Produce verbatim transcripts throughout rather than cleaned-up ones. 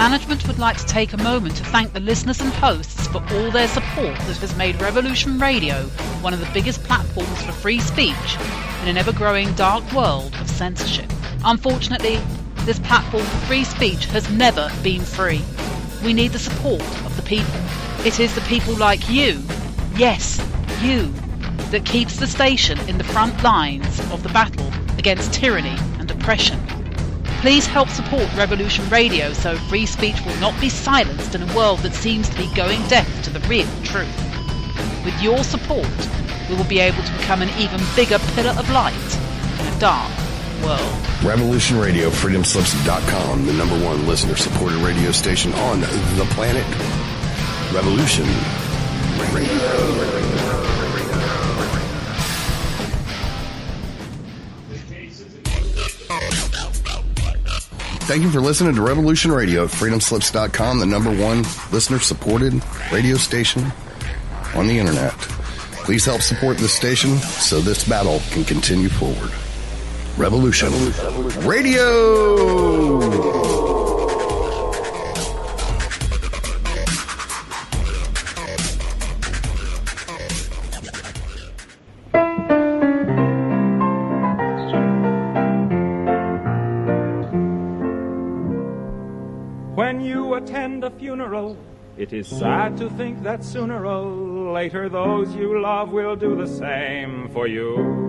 Management would like to take a moment to thank the listeners and hosts for all their support that has made Revolution Radio one of the biggest platforms for free speech in an ever-growing dark world of censorship. Unfortunately, this platform for free speech has never been free. We need the support of the people. It is the people like you, yes, you, that keeps the station in the front lines of the battle against tyranny and oppression. Please help support Revolution Radio so free speech will not be silenced in a world that seems to be going deaf to the real truth. With your support, we will be able to become an even bigger pillar of light in a dark world. Revolution Radio, freedom slips dot com, the number one listener-supported radio station on the planet. Revolution Radio. Thank you for listening to Revolution Radio at freedom slips dot com, the number one listener-supported radio station on the internet. Please help support this station so this battle can continue forward. Revolution Radio! When you attend a funeral, it is sad to think that sooner or later those you love will do the same for you.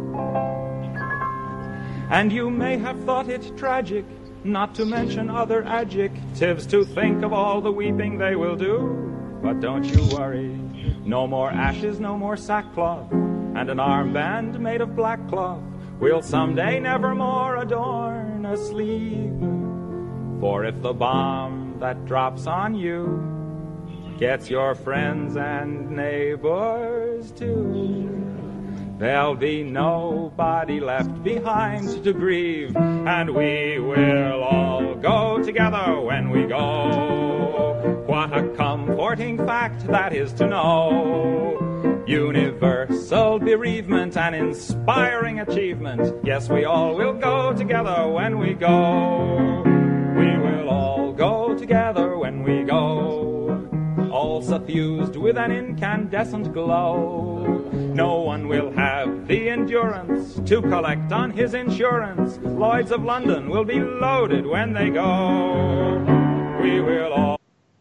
And you may have thought it tragic, not to mention other adjectives, to think of all the weeping they will do. But don't you worry, no more ashes, no more sackcloth, and an armband made of black cloth will someday nevermore adorn a sleeve. For if the bomb that drops on you gets your friends and neighbors too, there'll be nobody left behind to grieve, and we will all go together when we go. What a comforting fact that is to know. Universal bereavement, an inspiring achievement. Yes, we all will go together when we go. We will all go together when we go, all suffused with an incandescent glow. No one will have the endurance to collect on his insurance. Lloyd's of London will be loaded when they go. We will all...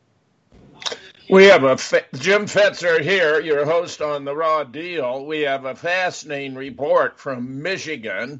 We have a... Fa- Jim Fetzer here, your host on The Raw Deal. We have a fascinating report from Michigan.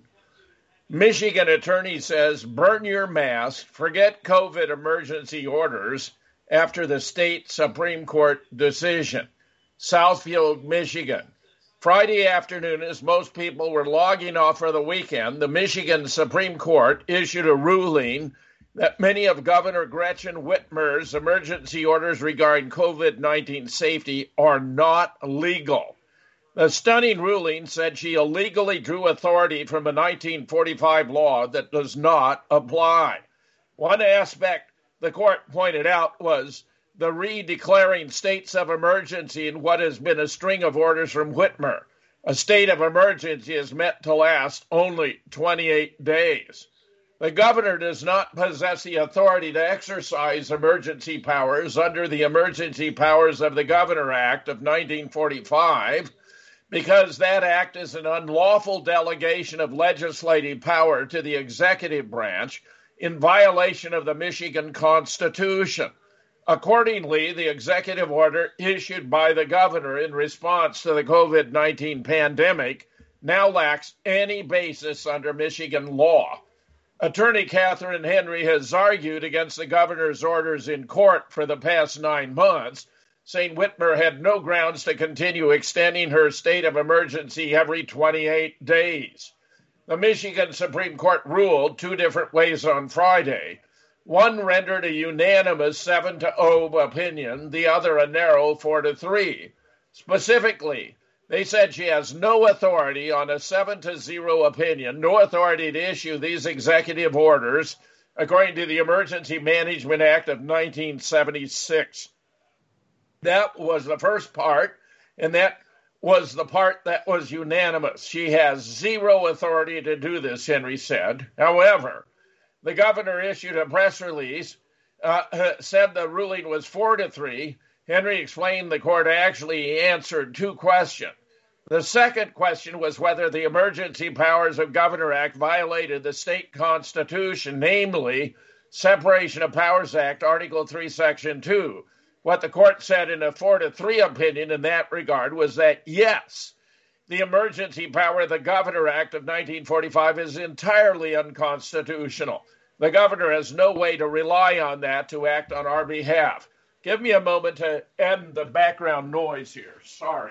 Michigan attorney says, burn your mask, forget COVID emergency orders after the state Supreme Court decision. Southfield, Michigan. Friday afternoon, as most people were logging off for the weekend, the Michigan Supreme Court issued a ruling that many of Governor Gretchen Whitmer's emergency orders regarding COVID nineteen safety are not legal. The stunning ruling said she illegally drew authority from a nineteen forty-five law that does not apply. One aspect the court pointed out was the re-declaring states of emergency in what has been a string of orders from Whitmer. A state of emergency is meant to last only twenty-eight days. The governor does not possess the authority to exercise emergency powers under the Emergency Powers of the Governor Act of nineteen forty-five, because that act is an unlawful delegation of legislative power to the executive branch in violation of the Michigan Constitution. Accordingly, the executive order issued by the governor in response to the COVID nineteen pandemic now lacks any basis under Michigan law. Attorney Catherine Henry has argued against the governor's orders in court for the past nine months, saying Whitmer had no grounds to continue extending her state of emergency every twenty-eight days. The Michigan Supreme Court ruled two different ways on Friday. One rendered a unanimous seven to oh opinion, the other a narrow four to three. Specifically, they said she has no authority on a seven to zero opinion, no authority to issue these executive orders, according to the Emergency Management Act of nineteen seventy-six. That was the first part, and that was the part that was unanimous. She has zero authority to do this, Henry said. However, the governor issued a press release uh, said the ruling was four to three. Henry explained the court actually answered two questions. The second question was whether the Emergency Powers of Governor Act violated the state constitution, namely Separation of Powers Act, Article three, Section two. What the court said in a four to three opinion in that regard was that, yes, the Emergency Power of the Governor Act of nineteen forty-five is entirely unconstitutional. The governor has no way to rely on that to act on our behalf. Give me a moment to end the background noise here. Sorry.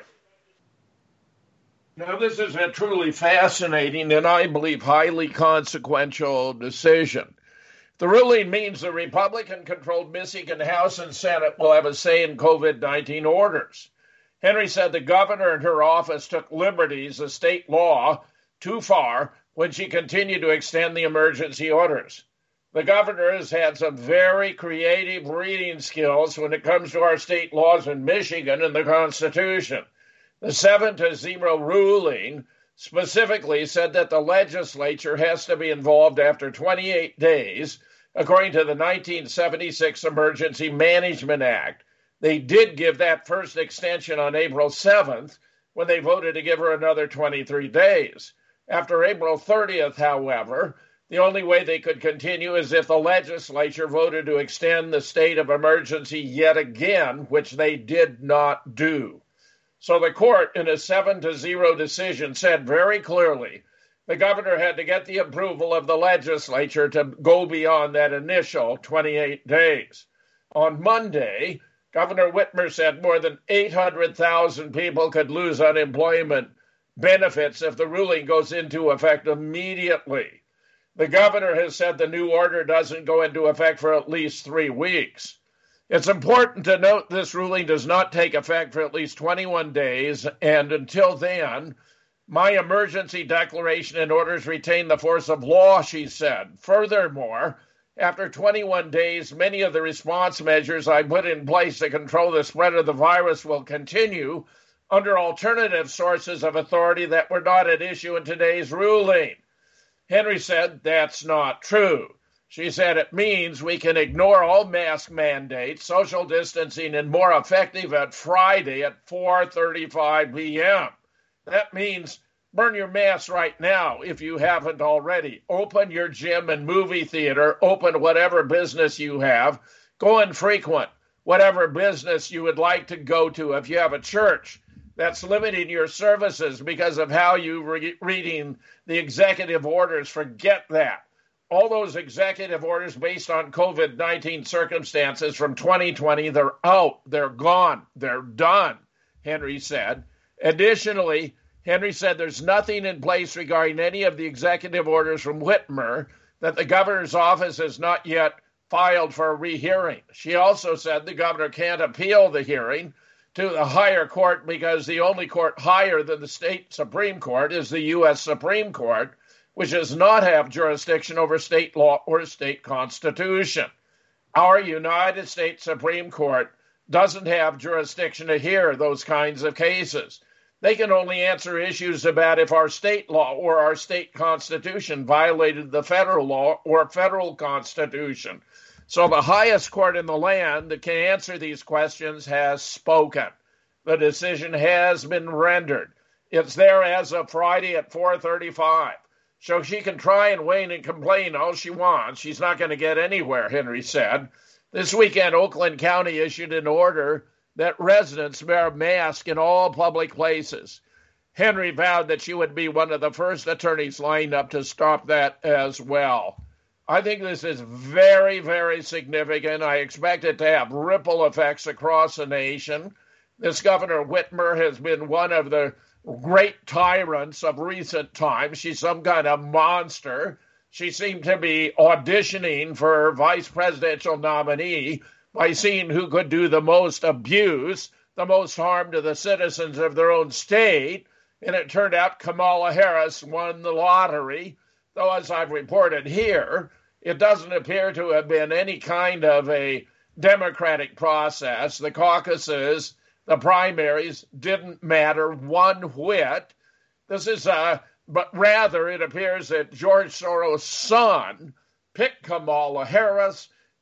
Now, this is a truly fascinating and I believe highly consequential decision. The ruling means the Republican-controlled Michigan House and Senate will have a say in COVID nineteen orders. Henry said the governor and her office took liberties, a state law, too far when she continued to extend the emergency orders. The governor has had some very creative reading skills when it comes to our state laws in Michigan and the Constitution. The seven to zero ruling specifically said that the legislature has to be involved after twenty-eight days, according to the nineteen seventy-six Emergency Management Act. They did give that first extension on April seventh when they voted to give her another twenty-three days. After April thirtieth, however, the only way they could continue is if the legislature voted to extend the state of emergency yet again, which they did not do. So the court, in a seven to zero decision, said very clearly the governor had to get the approval of the legislature to go beyond that initial twenty-eight days. On Monday, Governor Whitmer said more than eight hundred thousand people could lose unemployment benefits if the ruling goes into effect immediately. The governor has said the new order doesn't go into effect for at least three weeks. It's important to note this ruling does not take effect for at least twenty-one days, and until then, my emergency declaration and orders retain the force of law, she said. Furthermore, after twenty-one days, many of the response measures I put in place to control the spread of the virus will continue under alternative sources of authority that were not at issue in today's ruling. Henry said that's not true. She said it means we can ignore all mask mandates, social distancing, and more effective at Friday at four thirty-five p.m. That means burn your mask right now if you haven't already. Open your gym and movie theater. Open whatever business you have. Go and frequent whatever business you would like to go to. If you have a church that's limiting your services because of how you're re- reading the executive orders, forget that. All those executive orders based on COVID nineteen circumstances from twenty twenty, they're out, they're gone, they're done, Henry said. Additionally, Henry said there's nothing in place regarding any of the executive orders from Whitmer that the governor's office has not yet filed for a rehearing. She also said the governor can't appeal the hearing to the higher court because the only court higher than the state Supreme Court is the U S Supreme Court, which does not have jurisdiction over state law or state constitution. Our United States Supreme Court doesn't have jurisdiction to hear those kinds of cases. They can only answer issues about if our state law or our state constitution violated the federal law or federal constitution. So the highest court in the land that can answer these questions has spoken. The decision has been rendered. It's there as of Friday at four thirty-five. So she can try and whine and complain all she wants. She's not going to get anywhere, Henry said. This weekend, Oakland County issued an order that residents wear a mask in all public places. Henry vowed that she would be one of the first attorneys lined up to stop that as well. I think this is very, very significant. I expect it to have ripple effects across the nation. This Governor Whitmer has been one of the great tyrants of recent times. She's some kind of monster. She seemed to be auditioning for vice presidential nominee by seeing who could do the most abuse, the most harm to the citizens of their own state. And it turned out Kamala Harris won the lottery. Though, as I've reported here, it doesn't appear to have been any kind of a democratic process. The caucuses, the primaries didn't matter one whit. This is a, but rather it appears that George Soros' son picked Kamala Harris.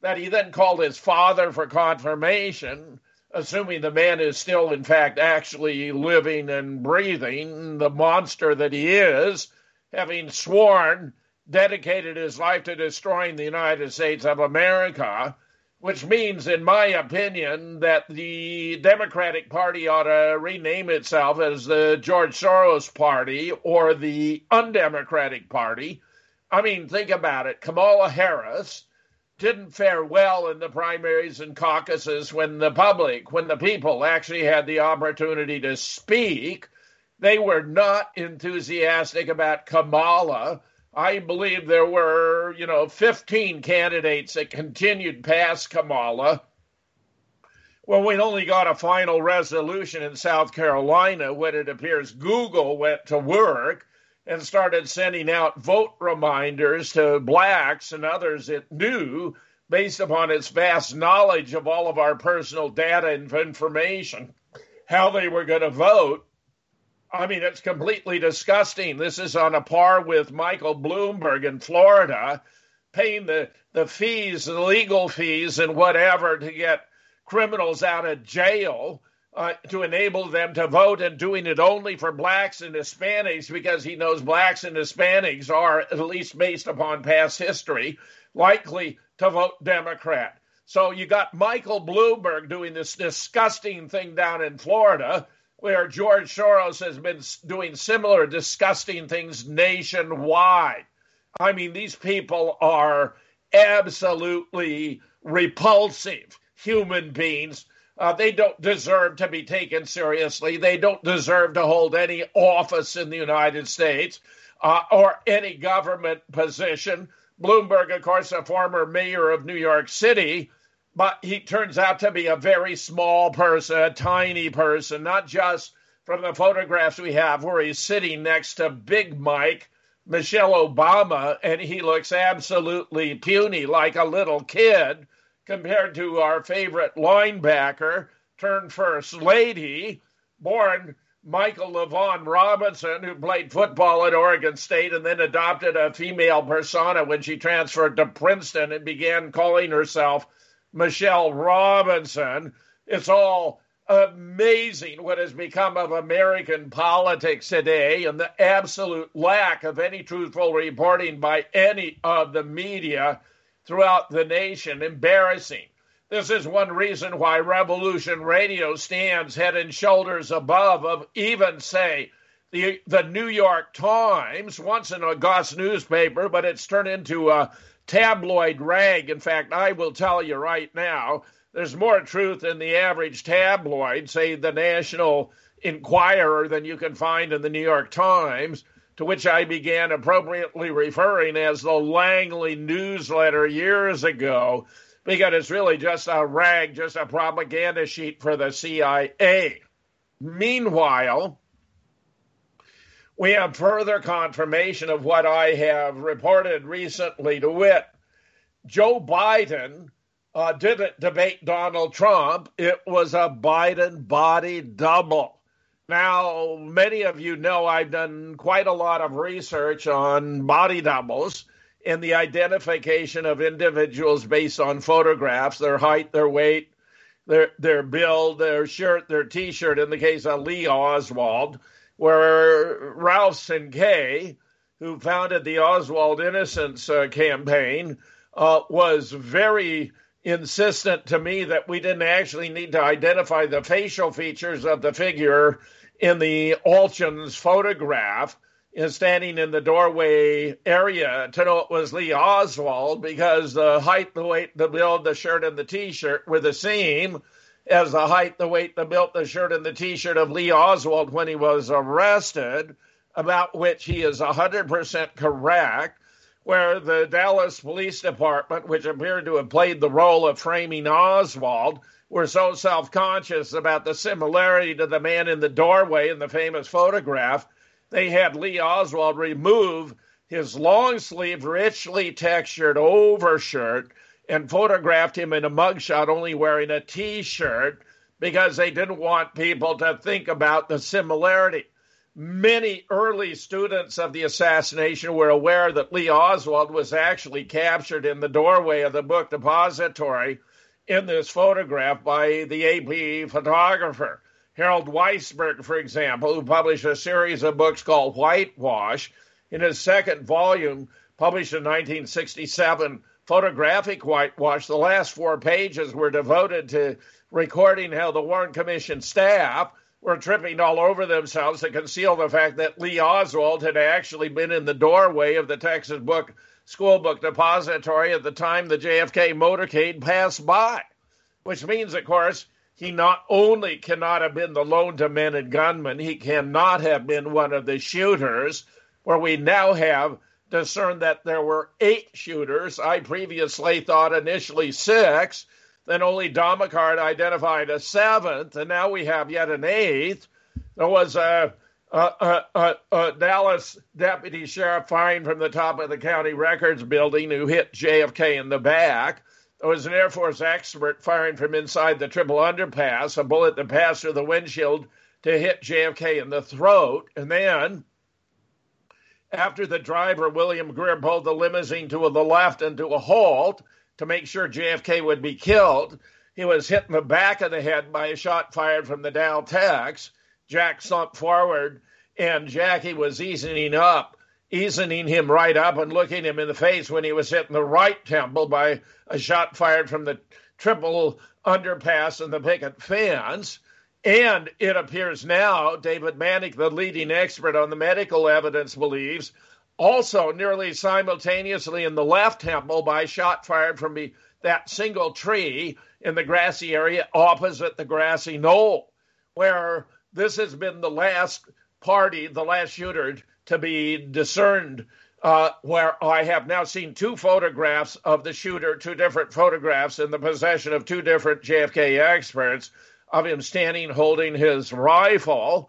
that he then called his father for confirmation, assuming the man is still, in fact, actually living and breathing, the monster that he is, having sworn, dedicated his life to destroying the United States of America, which means, in my opinion, that the Democratic Party ought to rename itself as the George Soros Party or the Undemocratic Party. I mean, think about it. Kamala Harris didn't fare well in the primaries and caucuses when the public, when the people actually had the opportunity to speak. They were not enthusiastic about Kamala. I believe there were, you know, fifteen candidates that continued past Kamala. Well, we only got a final resolution in South Carolina when it appears Google went to work and started sending out vote reminders to blacks and others it knew based upon its vast knowledge of all of our personal data and information, how they were going to vote. I mean, it's completely disgusting. This is on a par with Michael Bloomberg in Florida, paying the, the fees, the legal fees and whatever to get criminals out of jail uh, to enable them to vote, and doing it only for blacks and Hispanics because he knows blacks and Hispanics are, at least based upon past history, likely to vote Democrat. So you got Michael Bloomberg doing this disgusting thing down in Florida, where George Soros has been doing similar disgusting things nationwide. I mean, these people are absolutely repulsive human beings. Uh, they don't deserve to be taken seriously. They don't deserve to hold any office in the United States uh, or any government position. Bloomberg, of course, a former mayor of New York City, but he turns out to be a very small person, a tiny person, not just from the photographs we have where he's sitting next to Big Mike, Michelle Obama, and he looks absolutely puny, like a little kid, compared to our favorite linebacker turned first lady, born Michael LaVaughn Robinson, who played football at Oregon State and then adopted a female persona when she transferred to Princeton and began calling herself Michelle Robinson. It's all amazing what has become of American politics today and the absolute lack of any truthful reporting by any of the media throughout the nation. Embarrassing. This is one reason why Revolution Radio stands head and shoulders above of even, say, the, the New York Times, once an august newspaper, but it's turned into a tabloid rag. In fact, I will tell you right now, there's more truth in the average tabloid, say the National Enquirer, than you can find in the New York Times, to which I began appropriately referring as the Langley newsletter years ago, because it's really just a rag, just a propaganda sheet for the C I A. Meanwhile, we have further confirmation of what I have reported recently, to wit, Joe Biden uh, didn't debate Donald Trump. It was a Biden body double. Now, many of you know I've done quite a lot of research on body doubles and the identification of individuals based on photographs, their height, their weight, their their build, their shirt, their T-shirt, in the case of Lee Oswald, where Ralph Sinkay, who founded the Oswald Innocence uh, campaign, uh, was very insistent to me that we didn't actually need to identify the facial features of the figure in the Alchins photograph is standing in the doorway area to know it was Lee Oswald, because the height, the weight, the build, the shirt, and the T-shirt were the same as the height, the weight, the build, the shirt, and the T-shirt of Lee Oswald when he was arrested, about which he is one hundred percent correct, where the Dallas Police Department, which appeared to have played the role of framing Oswald, were so self-conscious about the similarity to the man in the doorway in the famous photograph, they had Lee Oswald remove his long-sleeve, richly textured overshirt and photographed him in a mugshot only wearing a T-shirt because they didn't want people to think about the similarity. many early students of the assassination were aware that Lee Oswald was actually captured in the doorway of the book depository in this photograph by the A P photographer. Harold Weisberg, for example, who published a series of books called Whitewash, in his second volume, published in nineteen sixty-seven, Photographic Whitewash, the last four pages were devoted to recording how the Warren Commission staff were tripping all over themselves to conceal the fact that Lee Oswald had actually been in the doorway of the Texas Book School Book Depository at the time the J F K motorcade passed by, which means, of course, he not only cannot have been the lone demented gunman, he cannot have been one of the shooters, where we now have discerned that there were eight shooters. I previously thought initially six, then only Domicart identified a seventh, and now we have yet an eighth. There was a, a, a, a, a Dallas deputy sheriff firing from the top of the county records building who hit J F K in the back. There was an Air Force expert firing from inside the triple underpass, a bullet that passed through the windshield to hit J F K in the throat. And then, after the driver, William Greer, pulled the limousine to the left and to a halt to make sure J F K would be killed, he was hit in the back of the head by a shot fired from the Dow Tex. Jack slumped forward, and Jackie was easing up, easing him right up and looking him in the face when he was hit in the right temple by a shot fired from the triple underpass and the picket fence. And it appears now, David Manick, the leading expert on the medical evidence, believes, also nearly simultaneously in the left temple by a shot fired from the, that single tree in the grassy area opposite the grassy knoll, where this has been the last party, the last shooter to be discerned, uh, where I have now seen two photographs of the shooter, two different photographs in the possession of two different J F K experts, of him standing holding his rifle,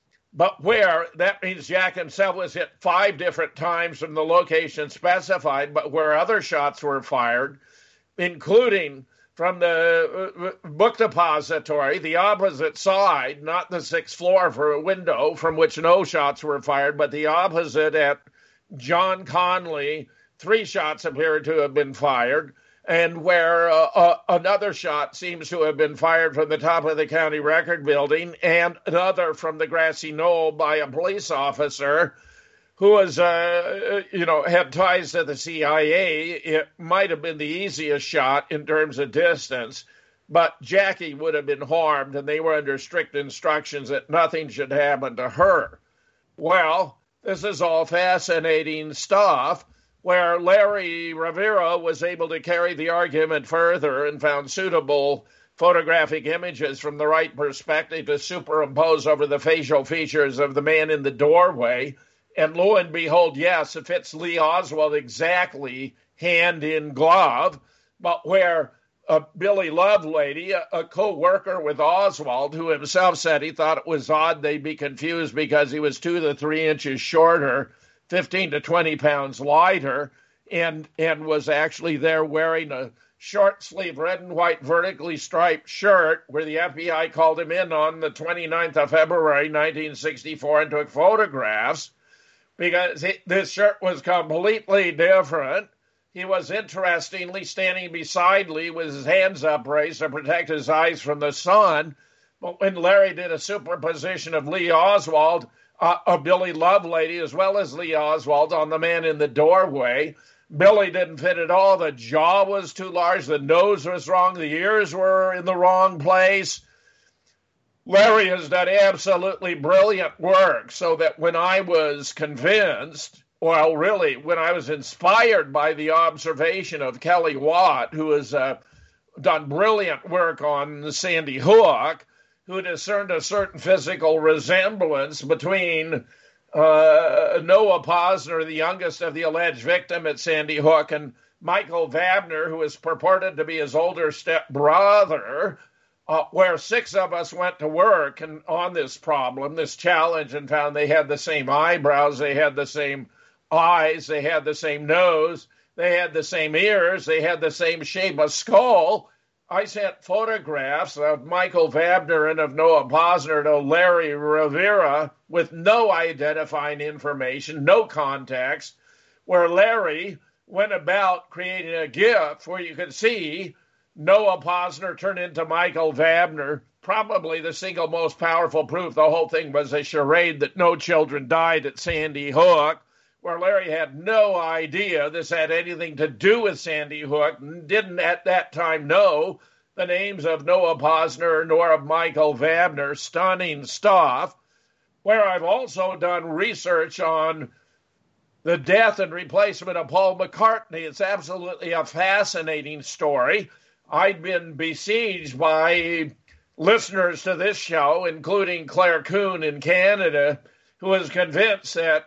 but where that means Jack himself was hit five different times from the location specified, but where other shots were fired, including from the book depository, the opposite side, not the sixth floor for a window from which no shots were fired, but the opposite at John Conley, three shots appeared to have been fired, and where uh, uh, another shot seems to have been fired from the top of the county record building, and another from the grassy knoll by a police officer who was, uh, you know, had ties to the C I A. It might have been the easiest shot in terms of distance, but Jackie would have been harmed, and they were under strict instructions that nothing should happen to her. Well, this is all fascinating stuff, where Larry Rivera was able to carry the argument further and found suitable photographic images from the right perspective to superimpose over the facial features of the man in the doorway. And lo and behold, yes, it fits Lee Oswald exactly hand in glove, but where a Billy Lovelady, a, a co-worker with Oswald, who himself said he thought it was odd they'd be confused because he was two to three inches shorter, fifteen to twenty pounds lighter, and and was actually there wearing a short sleeve red and white vertically striped shirt where the F B I called him in on the twenty-ninth of February, nineteen sixty-four, and took photographs because he, this shirt was completely different. He was interestingly standing beside Lee with his hands upraised to protect his eyes from the sun. But when Larry did a superposition of Lee Oswald, Uh, a Billy Lovelady, as well as Lee Oswald, on the man in the doorway, Billy didn't fit at all. The jaw was too large. The nose was wrong. The ears were in the wrong place. Larry has done absolutely brilliant work, so that when I was convinced, well, really, when I was inspired by the observation of Kelly Watt, who has uh, done brilliant work on Sandy Hook, who discerned a certain physical resemblance between uh, Noah Posner, the youngest of the alleged victim at Sandy Hook, and Michael Vabner, who is purported to be his older stepbrother, uh, where six of us went to work and on this problem, this challenge, and found they had the same eyebrows, they had the same eyes, they had the same nose, they had the same ears, they had the same shape of skull. I sent photographs of Michael Vabner and of Noah Posner to Larry Rivera with no identifying information, no context, where Larry went about creating a GIF where you could see Noah Posner turn into Michael Vabner, probably the single most powerful proof the whole thing was a charade that no children died at Sandy Hook, where Larry had no idea this had anything to do with Sandy Hook, and didn't at that time know the names of Noah Posner nor of Michael Vabner. Stunning stuff, where I've also done research on the death and replacement of Paul McCartney. It's absolutely a fascinating story. I'd been besieged by listeners to this show, including Claire Kuhn in Canada, who was convinced that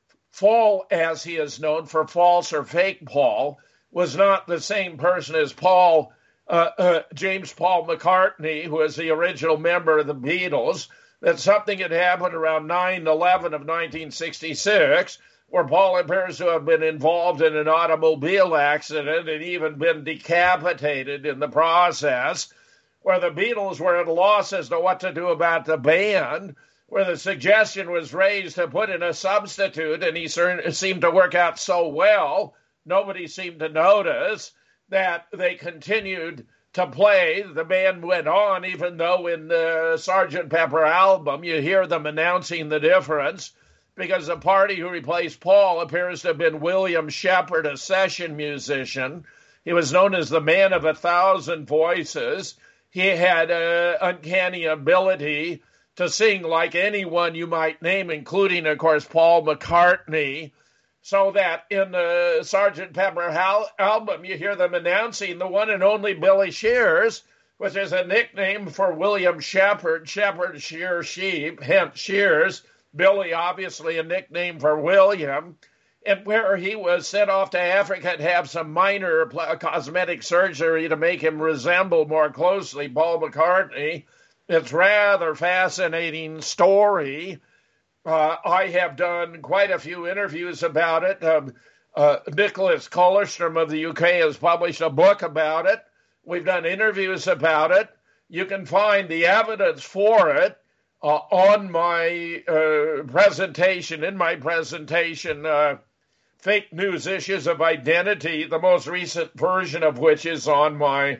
Paul, as he is known for false or fake Paul, was not the same person as Paul, uh, uh, James Paul McCartney, who was the original member of the Beatles, that something had happened around nine eleven of nineteen sixty-six, where Paul appears to have been involved in an automobile accident and even been decapitated in the process, where the Beatles were at a loss as to what to do about the band, where the suggestion was raised to put in a substitute, and he seemed to work out so well, nobody seemed to notice that they continued to play. The band went on, even though in the Sergeant Pepper album you hear them announcing the difference, because the party who replaced Paul appears to have been William Shepard, a session musician. He was known as the man of a thousand voices. He had an uncanny ability to sing like anyone you might name, including, of course, Paul McCartney, so that in the Sergeant Pepper al- album, you hear them announcing the one and only Billy Shears, which is a nickname for William Shepard. Shepard, shear, sheep, hence Shears. Billy, obviously, a nickname for William, and where he was sent off to Africa to have some minor pl- cosmetic surgery to make him resemble more closely Paul McCartney. It's rather fascinating story. Uh, I have done quite a few interviews about it. Um, uh, Nicholas Kollerstrom of the U K has published a book about it. We've done interviews about it. You can find the evidence for it uh, on my uh, presentation, in my presentation, uh, Fake News Issues of Identity, the most recent version of which is on my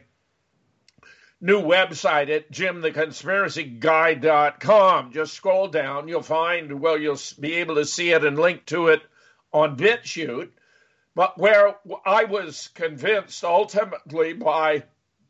new website at jim the conspiracy guy dot com. Just scroll down. You'll find, well, you'll be able to see it and link to it on BitChute. But where I was convinced ultimately by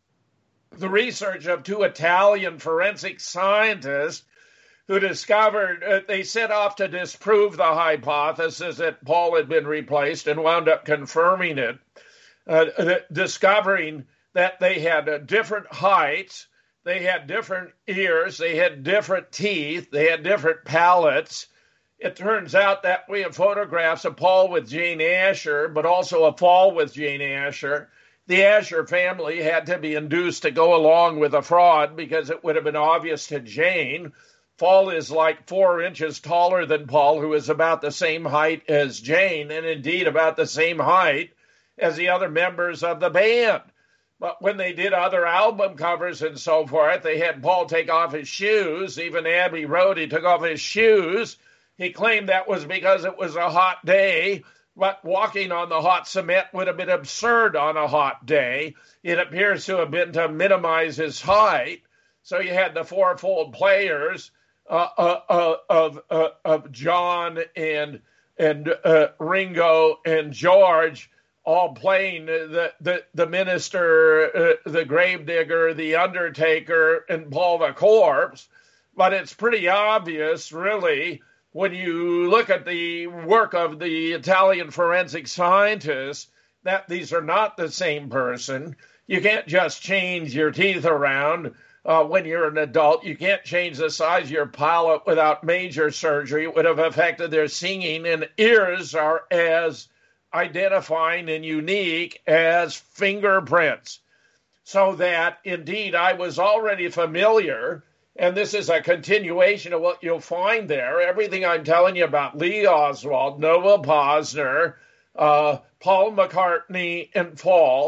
the research of two Italian forensic scientists who discovered, uh, they set off to disprove the hypothesis that Paul had been replaced and wound up confirming it, uh, discovering that they had uh, different heights, they had different ears, they had different teeth, they had different palates. It turns out that we have photographs of Paul with Jane Asher, but also a fall with Jane Asher. The Asher family had to be induced to go along with a fraud because it would have been obvious to Jane. Paul is like four inches taller than Paul, who is about the same height as Jane, and indeed about the same height as the other members of the band. But when they did other album covers and so forth, they had Paul take off his shoes. Even Abbey Road, he took off his shoes. He claimed that was because it was a hot day, but walking on the hot cement would have been absurd on a hot day. It appears to have been to minimize his height. So you had the fourfold players uh, uh, uh, of uh, of John and and uh, Ringo and George, all playing the, the, the minister, uh, the gravedigger, the undertaker, and Paul the corpse. But it's pretty obvious, really, when you look at the work of the Italian forensic scientists, that these are not the same person. You can't just change your teeth around uh, when you're an adult. You can't change the size of your palate without major surgery. It would have affected their singing, and ears are as identifying and unique as fingerprints. So that, indeed, I was already familiar, and this is a continuation of what you'll find there. Everything I'm telling you about Lee Oswald, Noah Posner, uh, Paul McCartney, and Paul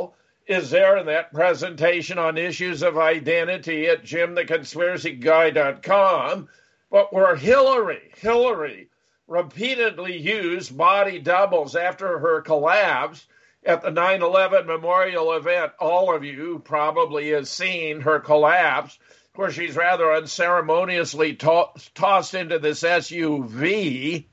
is there in that presentation on issues of identity at jim the conspiracy guy dot com, but where Hillary, Hillary repeatedly used body doubles after her collapse at the nine eleven memorial event. All of you probably have seen her collapse, where she's rather unceremoniously to- tossed into this S U V,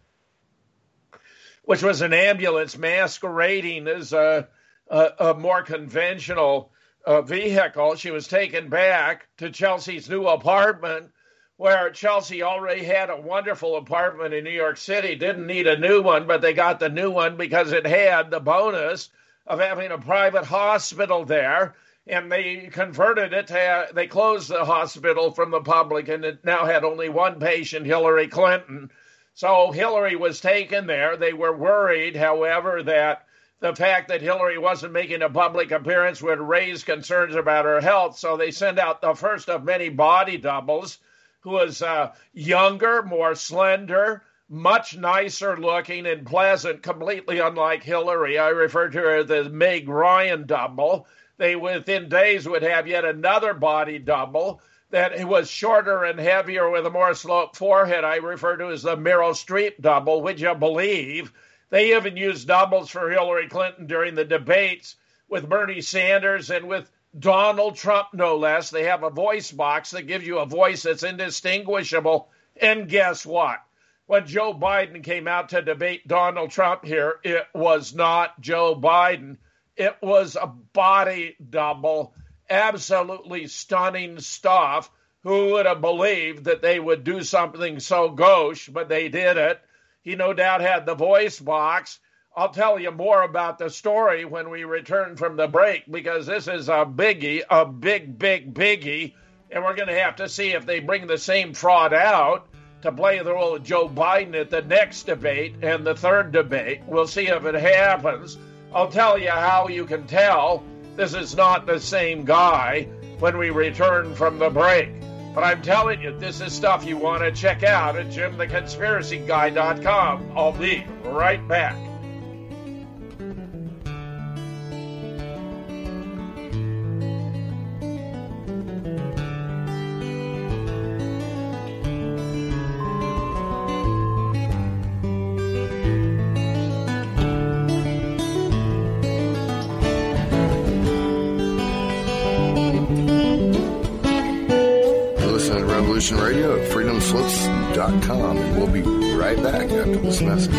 which was an ambulance masquerading as a, a, a more conventional uh, vehicle. She was taken back to Chelsea's new apartment, where Chelsea already had a wonderful apartment in New York City, didn't need a new one, but they got the new one because it had the bonus of having a private hospital there, and they converted it to, they closed the hospital from the public, and it now had only one patient, Hillary Clinton. So Hillary was taken there. They were worried, however, that the fact that Hillary wasn't making a public appearance would raise concerns about her health, so they sent out the first of many body doubles, who was uh, younger, more slender, much nicer looking and pleasant, completely unlike Hillary. I refer to her as the Meg Ryan double. They, within days, would have yet another body double that was shorter and heavier with a more sloped forehead. I refer to as the Meryl Streep double. Would you believe? They even used doubles for Hillary Clinton during the debates with Bernie Sanders and with Donald Trump, no less. They have a voice box that gives you a voice that's indistinguishable. And guess what? When Joe Biden came out to debate Donald Trump here, it was not Joe Biden. It was a body double, absolutely stunning stuff. Who would have believed that they would do something so gauche, but they did it. He no doubt had the voice box. I'll tell you more about the story when we return from the break, because this is a biggie, a big, big biggie, and we're going to have to see if they bring the same fraud out to play the role of Joe Biden at the next debate and the third debate. We'll see if it happens. I'll tell you how you can tell this is not the same guy when we return from the break. But I'm telling you, this is stuff you want to check out at jim the conspiracy guy dot com. I'll be right back. Radio at freedom slips dot com, and we'll be right back after this message.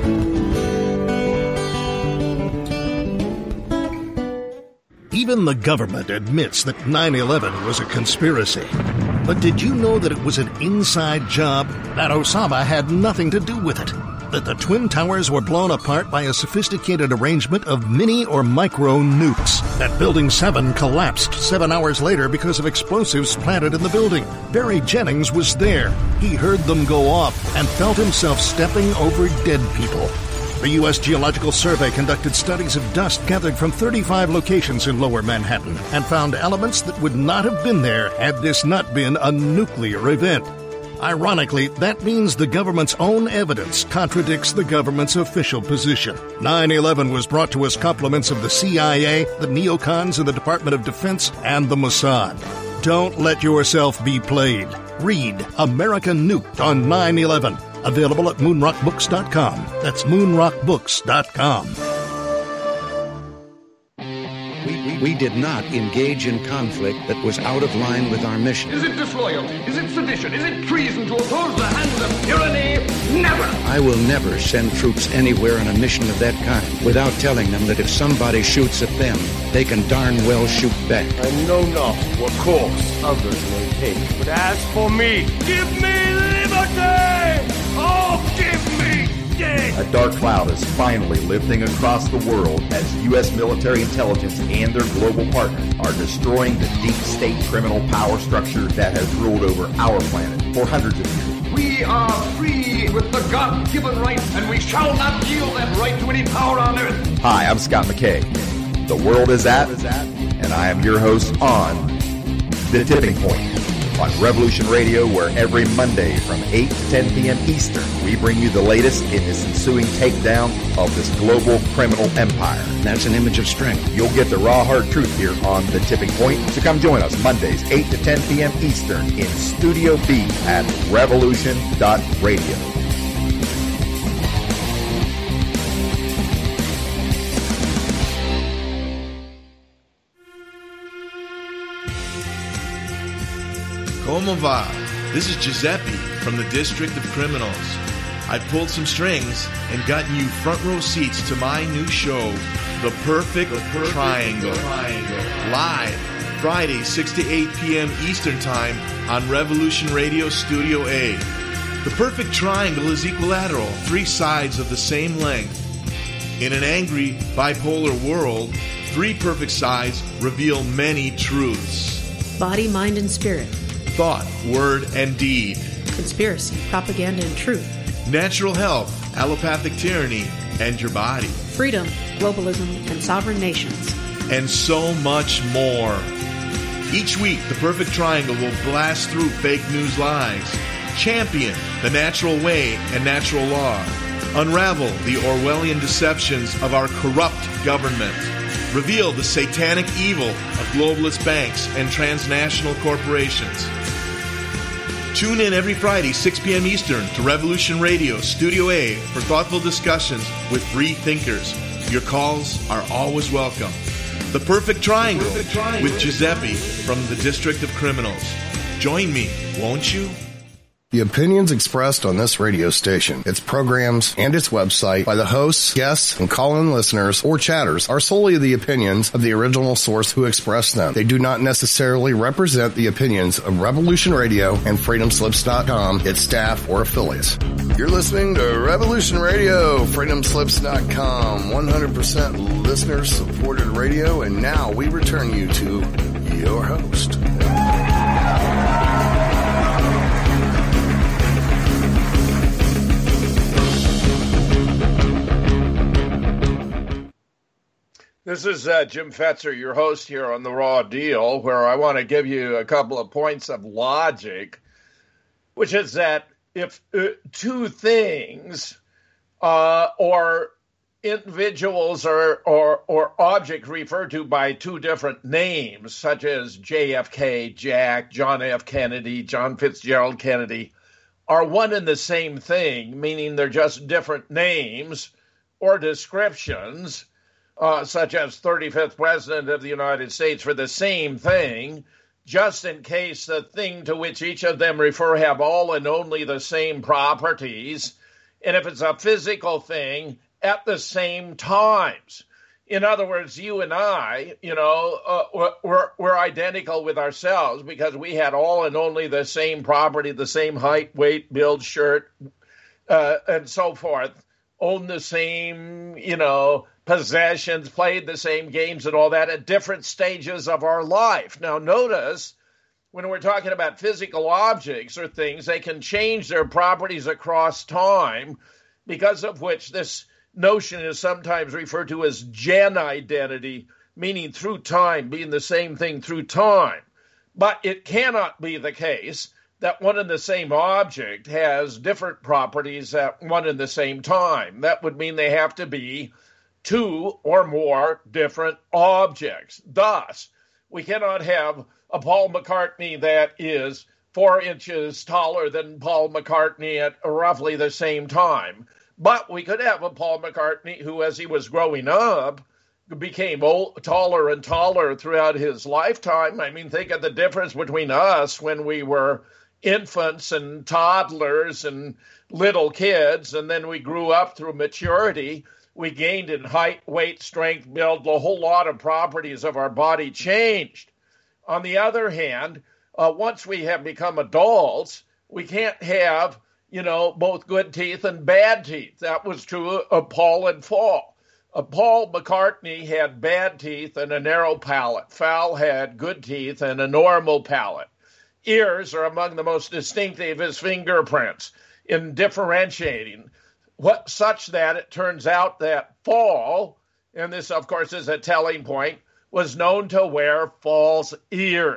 Even the government admits that nine eleven was a conspiracy. But did you know that it was an inside job? That Osama had nothing to do with it? That the Twin Towers were blown apart by a sophisticated arrangement of mini or micro nukes? That Building seven collapsed seven hours later because of explosives planted in the building? Barry Jennings was there. He heard them go off and felt himself stepping over dead people. The U S Geological Survey conducted studies of dust gathered from thirty-five locations in Lower Manhattan and found elements that would not have been there had this not been a nuclear event. Ironically, that means the government's own evidence contradicts the government's official position. nine eleven was brought to us compliments of the C I A, the neocons in the Department of Defense, and the Mossad. Don't let yourself be played. Read America Nuked on nine eleven. Available at moon rock books dot com. That's moon rock books dot com. We did not engage in conflict that was out of line with our mission. Is it disloyalty? Is it sedition? Is it treason to oppose the hands of tyranny? Never! I will never send troops anywhere on a mission of that kind without telling them that if somebody shoots at them, they can darn well shoot back. I know not what course others may take, but as for me, give me liberty! Oh, give me death! A dark cloud is finally lifting across the world as U S military intelligence and their global partners are destroying the deep state criminal power structure that has ruled over our planet for hundreds of years. We are free with the God-given right, and we shall not yield that right to any power on earth. Hi, I'm Scott McKay. The world is at, and I am your host on The Tipping Point. on Revolution Radio, where every Monday from eight to ten p.m. Eastern, we bring you the latest in this ensuing takedown of this global criminal empire. That's an image of strength. You'll get the raw, hard truth here on The Tipping Point. So come join us Mondays, eight to ten p.m. Eastern in Studio B at revolution dot radio. Como va? This is Giuseppe from the District of Criminals. I've pulled some strings and gotten you front row seats to my new show, The Perfect, the Perfect Triangle. Triangle. Live, Friday, six to eight p.m. Eastern Time on Revolution Radio Studio A. The Perfect Triangle is equilateral, three sides of the same length. In an angry, bipolar world, three perfect sides reveal many truths. Body, mind, and spirit. Thought, word, and deed. Conspiracy, propaganda, and truth. Natural health, allopathic tyranny, and your body. Freedom, globalism, and sovereign nations. And so much more. Each week, the Perfect Triangle will blast through fake news lies, champion the natural way and natural law, unravel the Orwellian deceptions of our corrupt government, reveal the satanic evil of globalist banks and transnational corporations. Tune in every Friday, six p.m. Eastern, to Revolution Radio Studio A for thoughtful discussions with free thinkers. Your calls are always welcome. The Perfect Triangle, Perfect Triangle with Giuseppe from the District of Criminals. Join me, won't you? The opinions expressed on this radio station, its programs, and its website by the hosts, guests, and call-in listeners or chatters are solely the opinions of the original source who expressed them. They do not necessarily represent the opinions of Revolution Radio and freedom slips dot com, its staff, or affiliates. You're listening to Revolution Radio, freedom slips dot com, one hundred percent listener-supported radio, and now we return you to your host. This is uh, Jim Fetzer, your host here on The Raw Deal, where I want to give you a couple of points of logic, which is that if uh, two things uh, or individuals or, or, or objects referred to by two different names, such as J F K, Jack, John F. Kennedy, John Fitzgerald Kennedy, are one and the same thing, meaning they're just different names or descriptions, Uh, such as thirty-fifth President of the United States, for the same thing, just in case the thing to which each of them refer have all and only the same properties, and if it's a physical thing, at the same times. In other words, you and I, you know, uh, we're, we're identical with ourselves because we had all and only the same property, the same height, weight, build, shirt, uh, and so forth, own the same, you know, possessions, played the same games and all that at different stages of our life. Now, notice when we're talking about physical objects or things, they can change their properties across time, because of which this notion is sometimes referred to as gen identity, meaning through time, being the same thing through time. But it cannot be the case that one and the same object has different properties at one and the same time. That would mean they have to be two or more different objects. Thus, we cannot have a Paul McCartney that is four inches taller than Paul McCartney at roughly the same time. But we could have a Paul McCartney who, as he was growing up, became old, taller and taller throughout his lifetime. I mean, think of the difference between us when we were infants and toddlers and little kids, and then we grew up through maturity. We gained in height, weight, strength, build, a whole lot of properties of our body changed. On the other hand, uh, once we have become adults, we can't have, you know, both good teeth and bad teeth. That was true of Paul and Fall. Uh, Paul McCartney had bad teeth and a narrow palate. Fal had good teeth and a normal palate. Ears are among the most distinctive of his fingerprints in differentiating. What, such that it turns out that Fall, and this, of course, is a telling point, was known to wear false ears.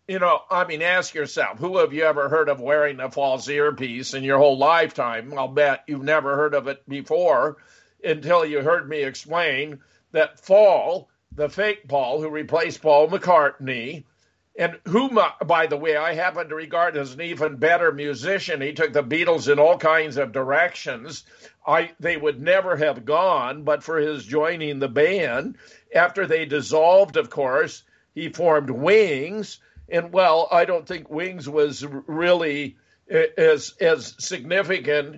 you know, I mean, ask yourself, who have you ever heard of wearing a false earpiece in your whole lifetime? I'll bet you've never heard of it before until you heard me explain that Paul, the fake Paul who replaced Paul McCartney, and whom, by the way, I happen to regard as an even better musician. He took the Beatles in all kinds of directions. I they would never have gone but for his joining the band. After they dissolved, of course, he formed Wings. And, well, I don't think Wings was really as as significant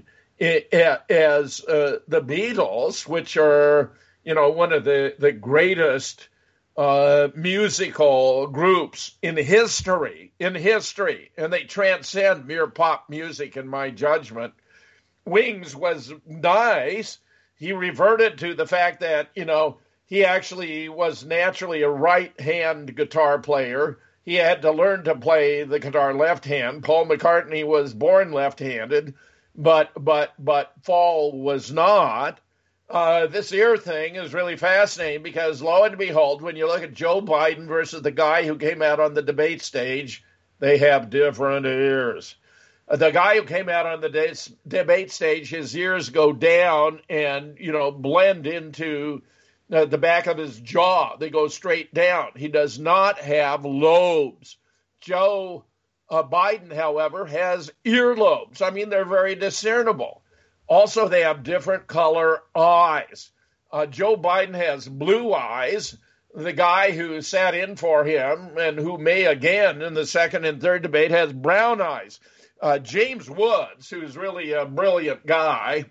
as uh, the Beatles, which are, you know, one of the, the greatest uh, musical groups in history, in history. And they transcend mere pop music, in my judgment. Wings was nice. He reverted to the fact that, you know, he actually was naturally a right-hand guitar player. He had to learn to play the guitar left-hand. Paul McCartney was born left-handed, but but but Paul was not. Uh, this ear thing is really fascinating because, lo and behold, when you look at Joe Biden versus the guy who came out on the debate stage, they have different ears. Uh, the guy who came out on the de- debate stage, his ears go down and, you know, blend into Uh, the back of his jaw. They go straight down. He does not have lobes. Joe uh, Biden, however, has earlobes. I mean, they're very discernible. Also, they have different color eyes. Uh, Joe Biden has blue eyes. The guy who sat in for him and who may again in the second and third debate has brown eyes. Uh, James Woods, who's really a brilliant guy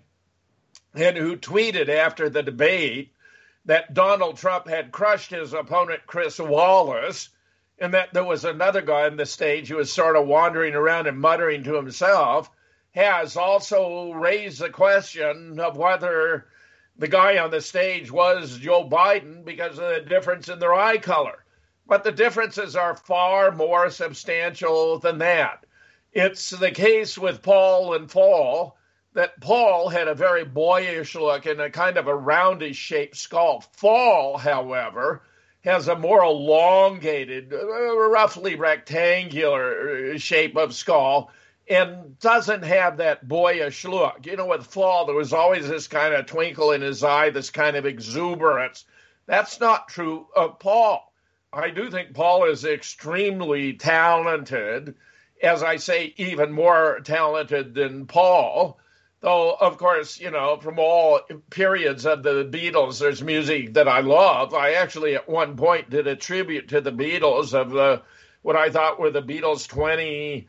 and who tweeted after the debate that Donald Trump had crushed his opponent, Chris Wallace, and that there was another guy on the stage who was sort of wandering around and muttering to himself, has also raised the question of whether the guy on the stage was Joe Biden because of the difference in their eye color. But the differences are far more substantial than that. It's the case with Paul and Paul, that Paul had a very boyish look and a kind of a roundish shaped skull. Paul, however, has a more elongated, roughly rectangular shape of skull and doesn't have that boyish look. You know, with Paul, there was always this kind of twinkle in his eye, this kind of exuberance. That's not true of Paul. I do think Paul is extremely talented, as I say, even more talented than Paul. Though, of course, you know, from all periods of the Beatles, there's music that I love. I actually, at one point, did a tribute to the Beatles of the what I thought were the Beatles' twenty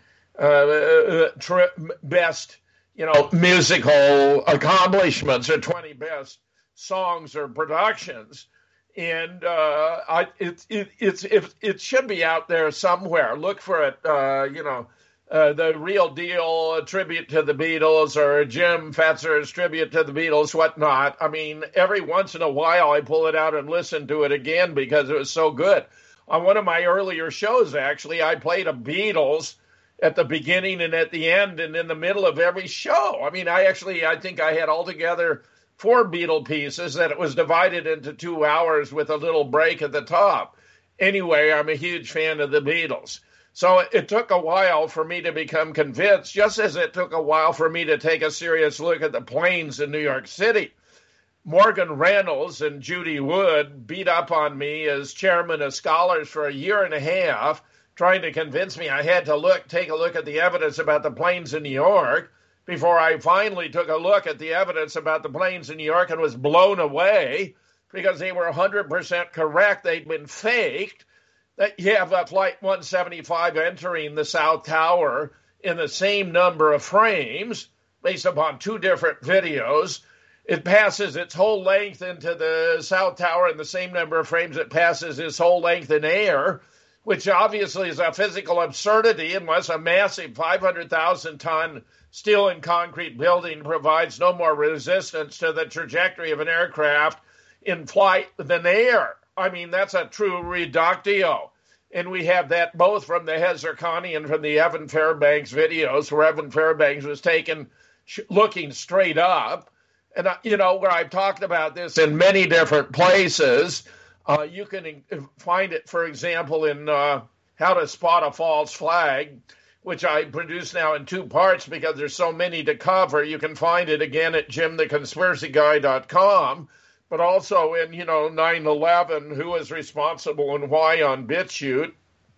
uh, tri- best, you know, musical accomplishments or twenty best songs or productions. And uh, I, it, it, it's, it, it should be out there somewhere. Look for it, uh, you know. Uh, the Real Deal tribute to the Beatles or Jim Fetzer's tribute to the Beatles, whatnot. I mean, every once in a while I pull it out and listen to it again because it was so good. On one of my earlier shows, actually, I played a Beatles at the beginning and at the end and in the middle of every show. I mean, I actually, I think I had altogether four Beatle pieces that it was divided into two hours with a little break at the top. Anyway, I'm a huge fan of the Beatles. So it took a while for me to become convinced, just as it took a while for me to take a serious look at the planes in New York City. Morgan Reynolds and Judy Wood beat up on me as chairman of Scholars for a year and a half, trying to convince me I had to look, take a look at the evidence about the planes in New York before I finally took a look at the evidence about the planes in New York and was blown away because they were one hundred percent correct. They'd been faked. That you have a Flight one seventy-five entering the South Tower in the same number of frames based upon two different videos. It passes its whole length into the South Tower in the same number of frames it passes its whole length in air, which obviously is a physical absurdity unless a massive five hundred thousand ton steel and concrete building provides no more resistance to the trajectory of an aircraft in flight than air. I mean, that's a true reductio. And we have that both from the Hezarkhani and from the Evan Fairbanks videos, where Evan Fairbanks was taken sh- looking straight up. And, uh, you know, where I've talked about this in many different places, uh, you can find it, for example, in uh, How to Spot a False Flag, which I produce now in two parts because there's so many to cover. You can find it again at jim the conspiracy guy dot com, but also in, you know, nine eleven, who is responsible and why on BitChute.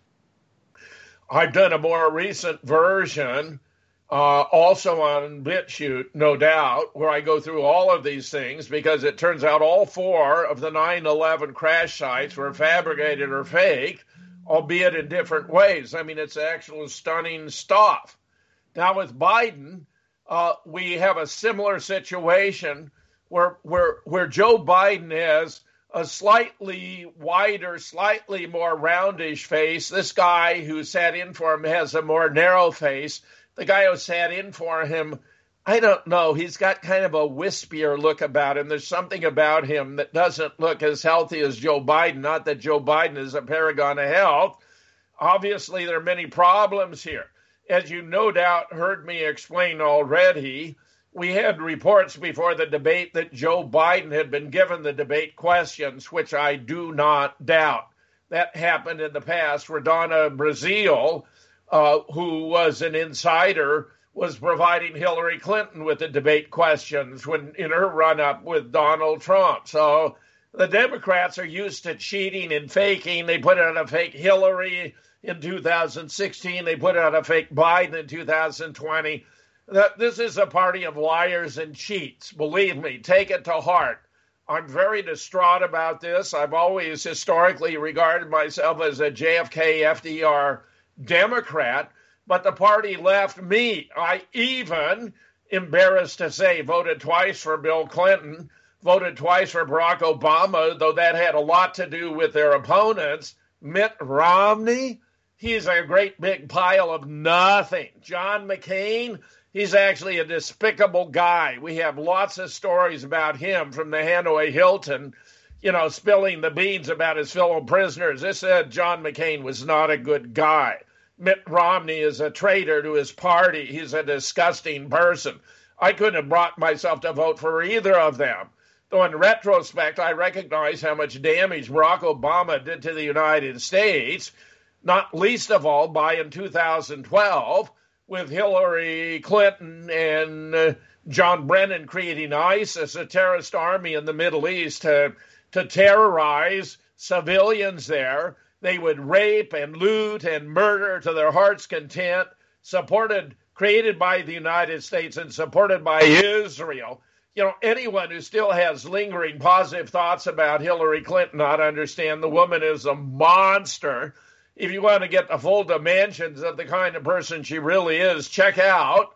I've done a more recent version, uh, also on BitChute, no doubt, where I go through all of these things because it turns out all four of the nine eleven crash sites were fabricated or fake, albeit in different ways. I mean, it's actual stunning stuff. Now with Biden, uh, we have a similar situation where, where, where Joe Biden has a slightly wider, slightly more roundish face. This guy who sat in for him has a more narrow face. The guy who sat in for him, I don't know, he's got kind of a wispier look about him. There's something about him that doesn't look as healthy as Joe Biden. Not that Joe Biden is a paragon of health. Obviously, there are many problems here. As you no doubt heard me explain already, we had reports before the debate that Joe Biden had been given the debate questions, which I do not doubt. That happened in the past where Donna Brazile, uh, who was an insider, was providing Hillary Clinton with the debate questions when in her run-up with Donald Trump. So the Democrats are used to cheating and faking. They put out a fake Hillary in two thousand sixteen. They put out a fake Biden in two thousand twenty. This is a party of liars and cheats. Believe me, take it to heart. I'm very distraught about this. I've always historically regarded myself as a J F K, F D R Democrat, but the party left me. I even, embarrassed to say, voted twice for Bill Clinton, voted twice for Barack Obama, though that had a lot to do with their opponents. Mitt Romney, he's a great big pile of nothing. John McCain, he's actually a despicable guy. We have lots of stories about him from the Hanoi Hilton, you know, spilling the beans about his fellow prisoners. This said John McCain was not a good guy. Mitt Romney is a traitor to his party. He's a disgusting person. I couldn't have brought myself to vote for either of them. Though in retrospect, I recognize how much damage Barack Obama did to the United States, not least of all by in two thousand twelve, with Hillary Clinton and uh, John Brennan creating ISIS, a terrorist army in the Middle East, to, to terrorize civilians there. They would rape and loot and murder to their heart's content, supported, created by the United States and supported by Israel. You know, anyone who still has lingering positive thoughts about Hillary Clinton ought to understand the woman is a monster. If you want to get the full dimensions of the kind of person she really is, check out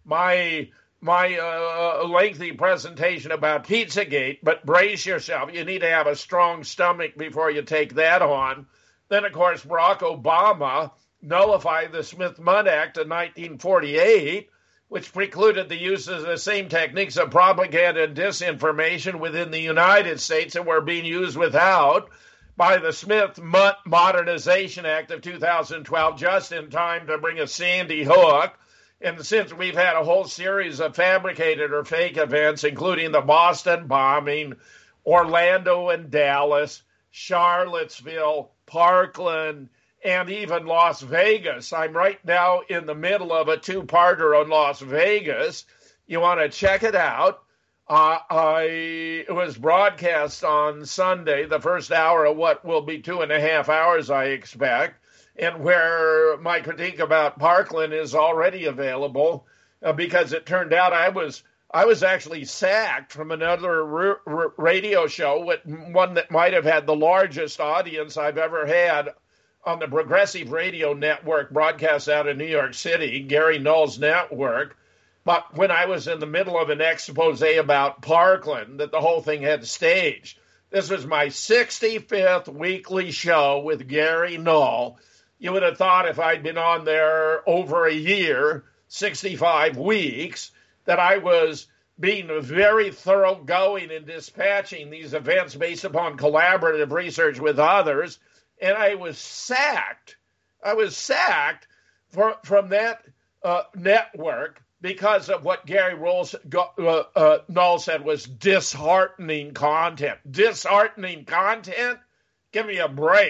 my my uh, lengthy presentation about Pizzagate, but brace yourself. You need to have a strong stomach before you take that on. Then, of course, Barack Obama nullified the Smith-Mundt Act of nineteen forty-eight, which precluded the use of the same techniques of propaganda and disinformation within the United States that were being used without by the Smith-Mundt Modernization Act of two thousand twelve, just in time to bring a Sandy Hook. And since we've had a whole series of fabricated or fake events, including the Boston bombing, Orlando and Dallas, Charlottesville, Parkland, and even Las Vegas. I'm right now in the middle of a two-parter on Las Vegas. You want to check it out. Uh, I, it was broadcast on Sunday, the first hour of what will be two and a half hours, I expect, and where my critique about Parkland is already available uh, because it turned out I was I was actually sacked from another r- r- radio show, one that might have had the largest audience I've ever had on the Progressive Radio Network, broadcast out of New York City, Gary Null's network. But when I was in the middle of an expose about Parkland, that the whole thing had staged. This was my sixty-fifth weekly show with Gary Null. You would have thought if I'd been on there over a year, sixty-five weeks, that I was being very thoroughgoing in dispatching these events based upon collaborative research with others. And I was sacked. I was sacked for, from that uh, network because of what Gary Rolls, uh, uh, Null said was disheartening content. Disheartening content? Give me a break.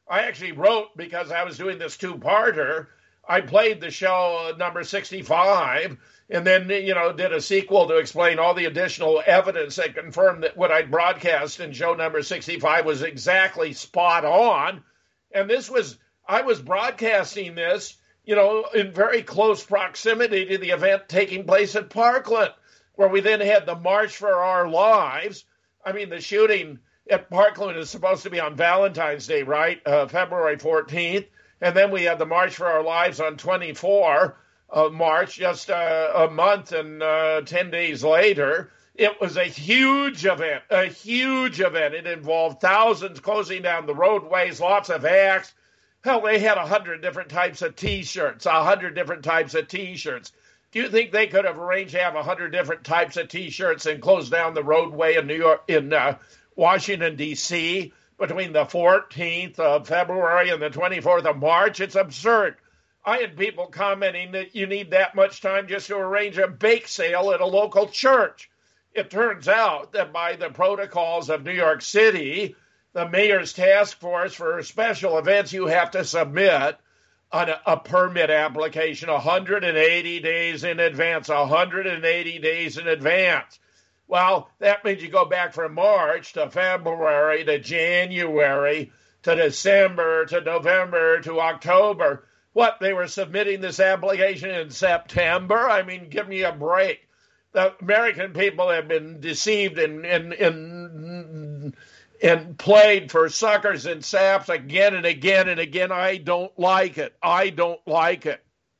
I actually wrote, because I was doing this two-parter, I played the show uh, number sixty-five, and then, you know, did a sequel to explain all the additional evidence that confirmed that what I broadcast in show number sixty-five was exactly spot on. And this was, I was broadcasting this, you know, in very close proximity to the event taking place at Parkland, where we then had the March for Our Lives. I mean, the shooting at Parkland is supposed to be on Valentine's Day, right? Uh, February fourteenth. And then we had the March for Our Lives on twenty-fourth of March, just uh, a month and uh, ten days later. It was a huge event, a huge event. It involved thousands closing down the roadways, lots of acts. Hell, they had a hundred different types of T-shirts, a hundred different types of T-shirts. Do you think they could have arranged to have a hundred different types of T-shirts and close down the roadway in New York, in uh, Washington, D C between the fourteenth of February and the twenty-fourth of March? It's absurd. I had people commenting that you need that much time just to arrange a bake sale at a local church. It turns out that by the protocols of New York City, the mayor's task force for special events, you have to submit an, a permit application one hundred eighty days in advance, one hundred eighty days in advance. Well, that means you go back from March to February to January to December to November to October. What, they were submitting this application in September? I mean, give me a break. The American people have been deceived and, and, and, and played for suckers and saps again and again and again. I don't like it. I don't like it.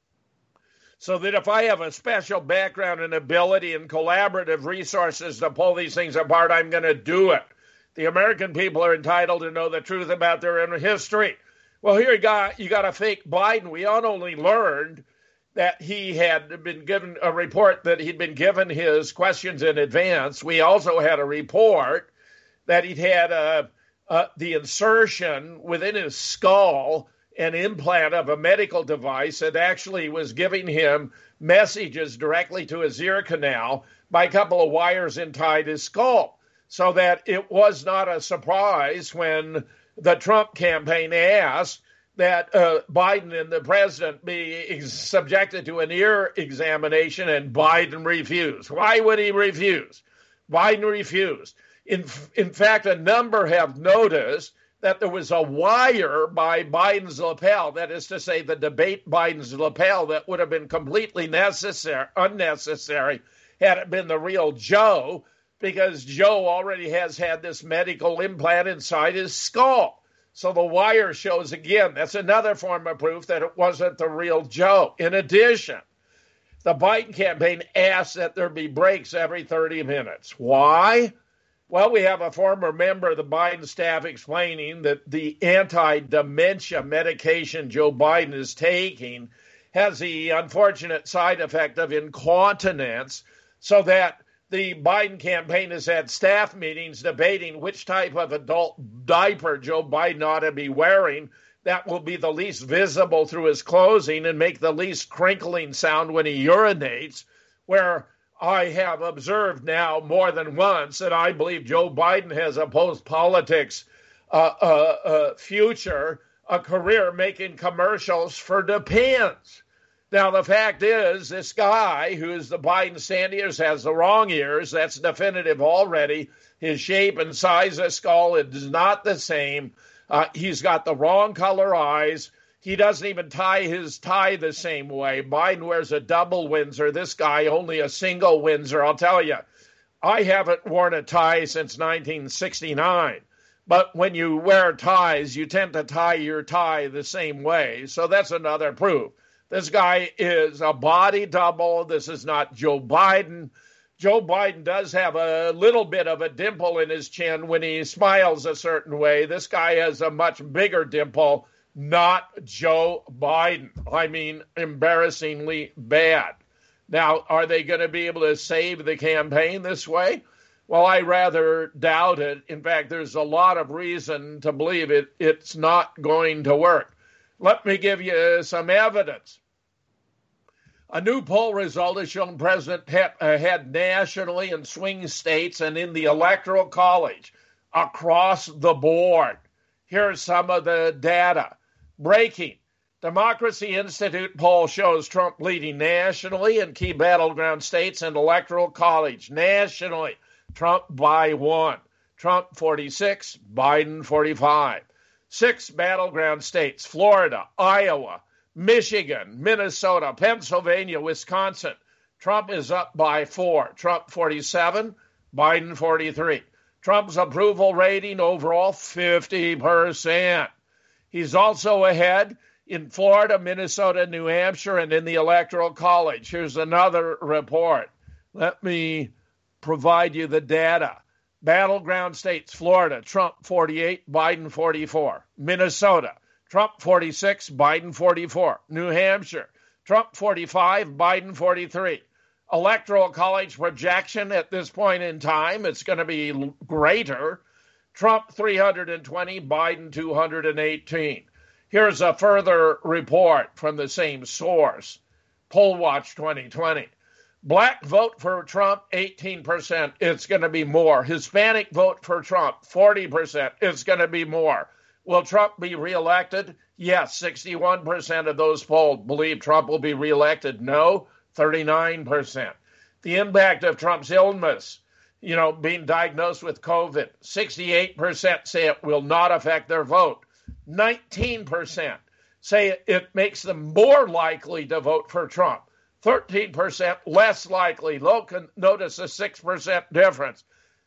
So that if I have a special background and ability and collaborative resources to pull these things apart, I'm going to do it. The American people are entitled to know the truth about their own history. Well, here you got, you got a fake Biden. We not only learned that he had been given a report that he'd been given his questions in advance. We also had a report that he'd had a, a, the insertion within his skull, an implant of a medical device that actually was giving him messages directly to his ear canal by a couple of wires inside his skull, so that it was not a surprise when the Trump campaign asked that uh, Biden and the president be ex- subjected to an ear examination, and Biden refused. Why would he refuse? Biden refused. In, in fact, a number have noticed that there was a wire by Biden's lapel, that is to say, the debate Biden's lapel, that would have been completely necessary, unnecessary had it been the real Joe, because Joe already has had this medical implant inside his skull. So the wire shows again, that's another form of proof that it wasn't the real Joe. In addition, the Biden campaign asked that there be breaks every thirty minutes. Why? Well, we have a former member of the Biden staff explaining that the anti-dementia medication Joe Biden is taking has the unfortunate side effect of incontinence, so that the Biden campaign has had staff meetings debating which type of adult diaper Joe Biden ought to be wearing that will be the least visible through his clothing and make the least crinkling sound when he urinates, where I have observed now more than once that I believe Joe Biden has a post-politics uh, uh, uh, future, a career making commercials for Depends. Now, the fact is, this guy who is the Biden Sanders has the wrong ears. That's definitive already. His shape and size of skull is not the same. Uh, he's got the wrong color eyes. He doesn't even tie his tie the same way. Biden wears a double Windsor. This guy only a single Windsor. I'll tell you, I haven't worn a tie since nineteen sixty-nine. But when you wear ties, you tend to tie your tie the same way. So that's another proof. This guy is a body double. This is not Joe Biden. Joe Biden does have a little bit of a dimple in his chin when he smiles a certain way. This guy has a much bigger dimple, not Joe Biden. I mean, embarrassingly bad. Now, are they going to be able to save the campaign this way? Well, I rather doubt it. In fact, there's a lot of reason to believe it. It's not going to work. Let me give you some evidence. A new poll result has shown President ahead nationally in swing states and in the Electoral College across the board. Here's some of the data. Breaking. Democracy Institute poll shows Trump leading nationally in key battleground states and electoral college. Nationally, Trump by one. Trump forty-six, Biden forty-five. Six battleground states, Florida, Iowa, Michigan, Minnesota, Pennsylvania, Wisconsin. Trump is up by four. Trump forty-seven, Biden forty-three. Trump's approval rating overall, fifty percent. He's also ahead in Florida, Minnesota, New Hampshire, and in the Electoral College. Here's another report. Let me provide you the data. Battleground states, Florida, Trump forty-eight, Biden forty-four. Minnesota, Trump forty-six, Biden forty-four. New Hampshire, Trump forty-five, Biden forty-three. Electoral College projection at this point in time, it's going to be greater. Trump three hundred twenty, Biden two hundred eighteen. Here's a further report from the same source, PollWatch twenty twenty. Black vote for Trump, eighteen percent. It's going to be more. Hispanic vote for Trump, forty percent. It's going to be more. Will Trump be reelected? Yes, sixty-one percent of those polled believe Trump will be reelected. No, thirty-nine percent. The impact of Trump's illness, you know, being diagnosed with COVID, sixty-eight percent say it will not affect their vote. nineteen percent say it makes them more likely to vote for Trump. thirteen percent less likely. Look, notice a six percent difference.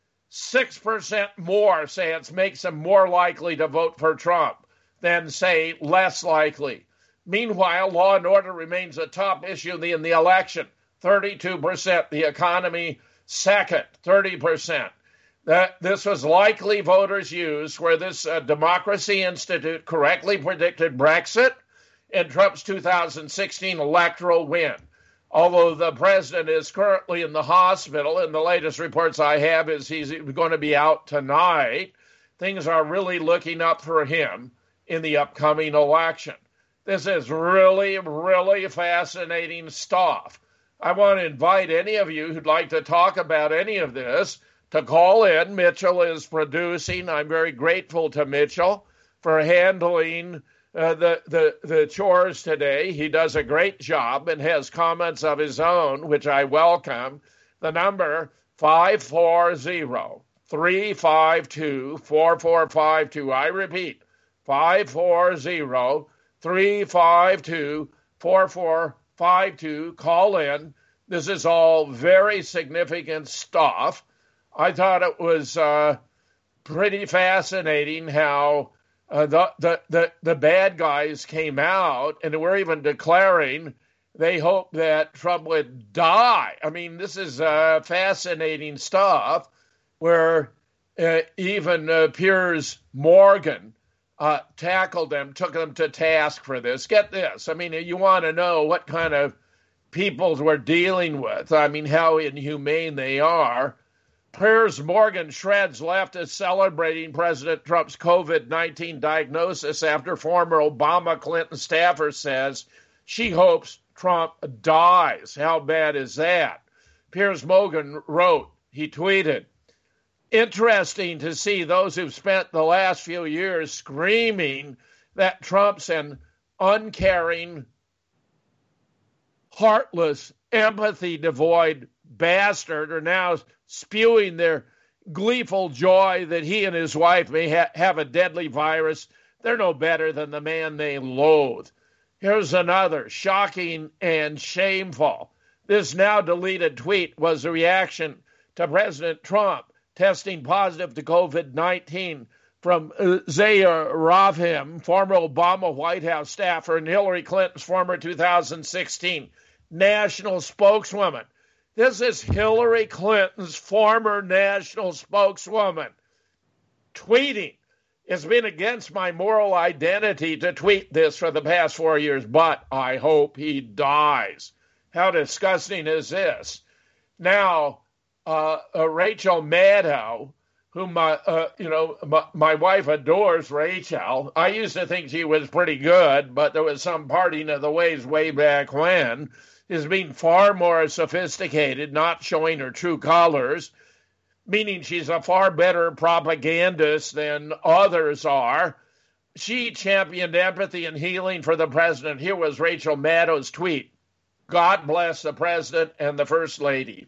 six percent more say it makes them more likely to vote for Trump than, say, less likely. Meanwhile, law and order remains a top issue in the election. thirty-two percent. The economy, second, thirty percent. That this was likely voters used where this uh, Democracy Institute correctly predicted Brexit and Trump's two thousand sixteen electoral win. Although the president is currently in the hospital, and the latest reports I have is he's going to be out tonight, things are really looking up for him in the upcoming election. This is really, really fascinating stuff. I want to invite any of you who'd like to talk about any of this to call in. Mitchell is producing. I'm very grateful to Mitchell for handling uh, the, the, the chores today. He does a great job and has comments of his own, which I welcome. The number five four zero, three five two, four four five two. I repeat, five four zero, three five two, four four five two. Call in. This is all very significant stuff. I thought it was uh, pretty fascinating how uh, the, the, the, the bad guys came out and were even declaring they hope that Trump would die. I mean, this is uh, fascinating stuff where uh, even uh, Piers Morgan uh, tackled them, took them to task for this. Get this. I mean, you want to know what kind of people we're dealing with. I mean, how inhumane they are. Piers Morgan shreds leftists celebrating President Trump's COVID nineteen diagnosis after former Obama Clinton staffer says she hopes Trump dies. How bad is that? Piers Morgan wrote, he tweeted, interesting to see those who've spent the last few years screaming that Trump's an uncaring, heartless, empathy-devoid bastard are now spewing their gleeful joy that he and his wife may ha- have a deadly virus. They're no better than the man they loathe. Here's another shocking and shameful. This now deleted tweet was a reaction to President Trump testing positive to COVID nineteen from uh, Zaya Ravim, former Obama White House staffer and Hillary Clinton's former two thousand sixteen national spokeswoman. This is Hillary Clinton's former national spokeswoman tweeting. It's been against my moral identity to tweet this for the past four years, but I hope he dies. How disgusting is this? Now, uh, uh, Rachel Maddow, whom my, uh, you know, my, my wife adores Rachel. I used to think she was pretty good, but there was some parting of the ways way back when. Is being far more sophisticated, not showing her true colors, meaning she's a far better propagandist than others are. She championed empathy and healing for the president. Here was Rachel Maddow's tweet. God bless the president and the first lady.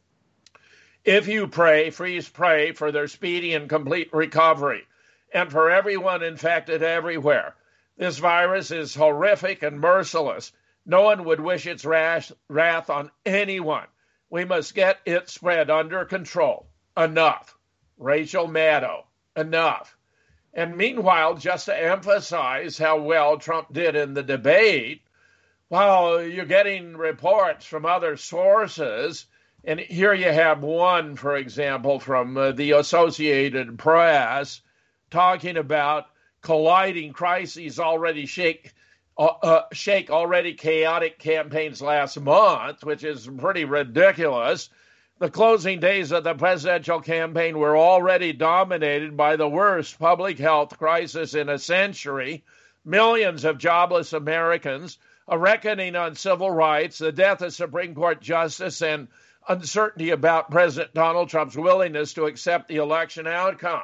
If you pray, please pray for their speedy and complete recovery and for everyone infected everywhere. This virus is horrific and merciless. No one would wish its wrath on anyone. We must get it spread under control. Enough. Rachel Maddow. Enough. And meanwhile, just to emphasize how well Trump did in the debate, while you're getting reports from other sources, and here you have one, for example, from uh, the Associated Press, talking about colliding crises already shake, uh, uh, shake already chaotic campaigns last month, which is pretty ridiculous. The closing days of the presidential campaign were already dominated by the worst public health crisis in a century, millions of jobless Americans, a reckoning on civil rights, the death of Supreme Court justice, and uncertainty about President Donald Trump's willingness to accept the election outcome.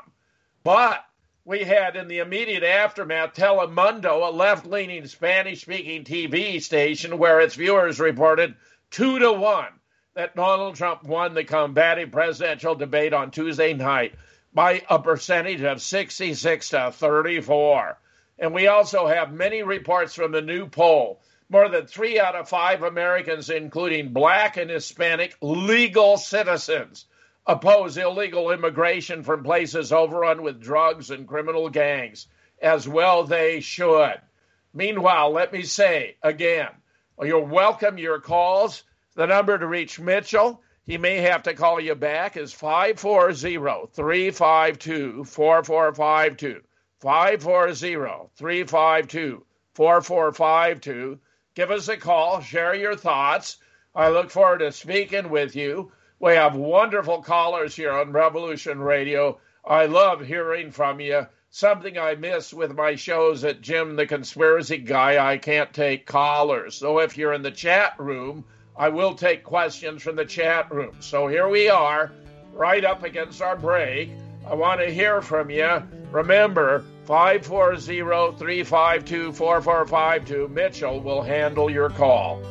But we had in the immediate aftermath Telemundo, a left-leaning Spanish-speaking T V station, where its viewers reported two to one that Donald Trump won the combative presidential debate on Tuesday night by a percentage of sixty-six to thirty-four. And we also have many reports from the new poll. More than three out of five Americans, including black and Hispanic legal citizens, oppose illegal immigration from places overrun with drugs and criminal gangs. As well they should. Meanwhile, let me say again, you're welcome your calls. The number to reach Mitchell, he may have to call you back, is five four zero, three five two, four four five two. five four zero, three five two, four four five two. Give us a call. Share your thoughts. I look forward to speaking with you. We have wonderful callers here on Revolution Radio. I love hearing from you. Something I miss with my shows at Jim the Conspiracy Guy, I can't take callers. So if you're in the chat room, I will take questions from the chat room. So here we are, right up against our break. I want to hear from you. Remember, five four zero, three five two, four four five two. Mitchell will handle your call.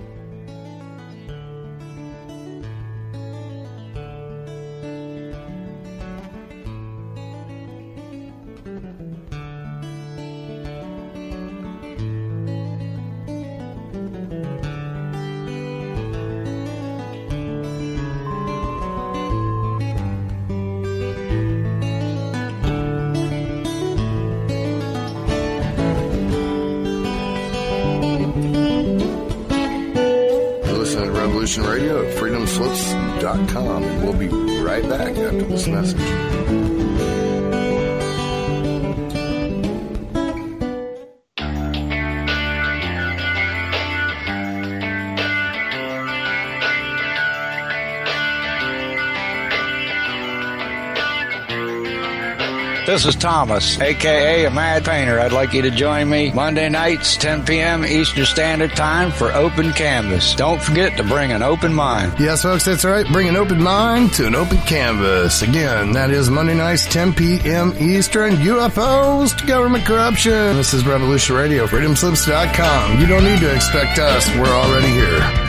Radio at freedom slips dot com, and we'll be right back after this message. This is Thomas, a k a. a Mad Painter. I'd like you to join me Monday nights, ten p.m. Eastern Standard Time for Open Canvas. Don't forget to bring an open mind. Yes, folks, that's right. Bring an open mind to an open canvas. Again, that is Monday nights, ten p.m. Eastern. U F Os to government corruption. This is Revolution Radio, freedom slips dot com. You don't need to expect us. We're already here.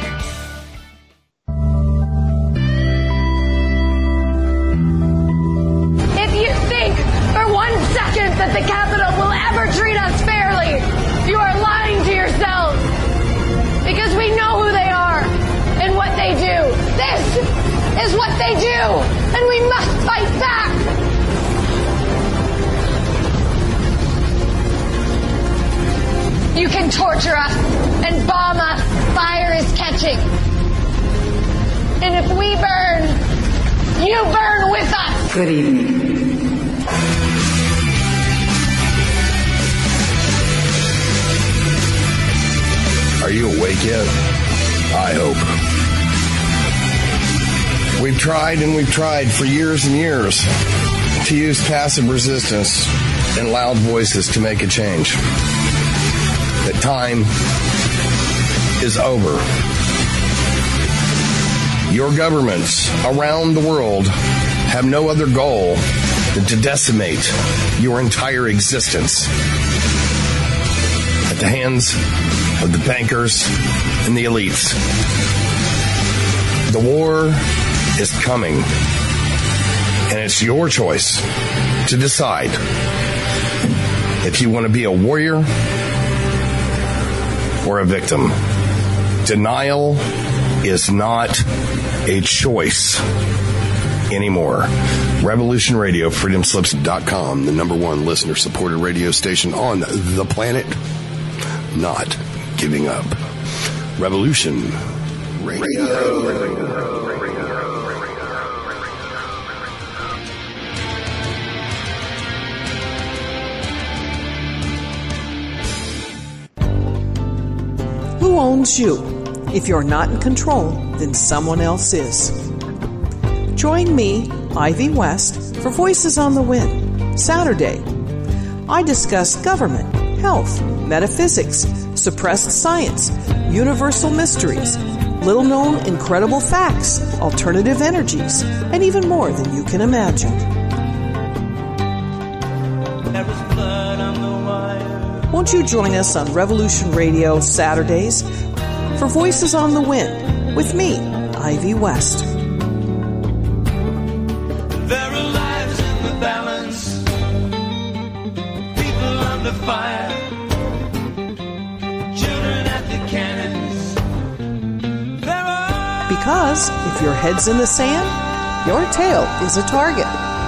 That the Capitol will ever treat us fairly. You are lying to yourselves because we know who they are and what they do. This is what they do, and we must fight back. You can torture us and bomb us. Fire is catching. And if we burn, you burn with us. Good evening. Are you awake yet? I hope. We've tried and we've tried for years and years to use passive resistance and loud voices to make a change. That time is over. Your governments around the world have no other goal to decimate your entire existence at the hands of the bankers and the elites. The war is coming, and it's your choice to decide if you want to be a warrior or a victim. Denial is not a choice anymore. Revolution Radio, freedom slips dot com, the number one listener-supported radio station on the planet. Not giving up. Revolution Radio. Who owns you? If you're not in control, then someone else is. Join me, Ivy West, for Voices on the Wind, Saturday. I discuss government, health, metaphysics, suppressed science, universal mysteries, little-known incredible facts, alternative energies, and even more than you can imagine. Won't you join us on Revolution Radio Saturdays for Voices on the Wind with me, Ivy West. There are lives in the balance, people under fire, children at the cannons. There are... Because if your head's in the sand, your tail is a target.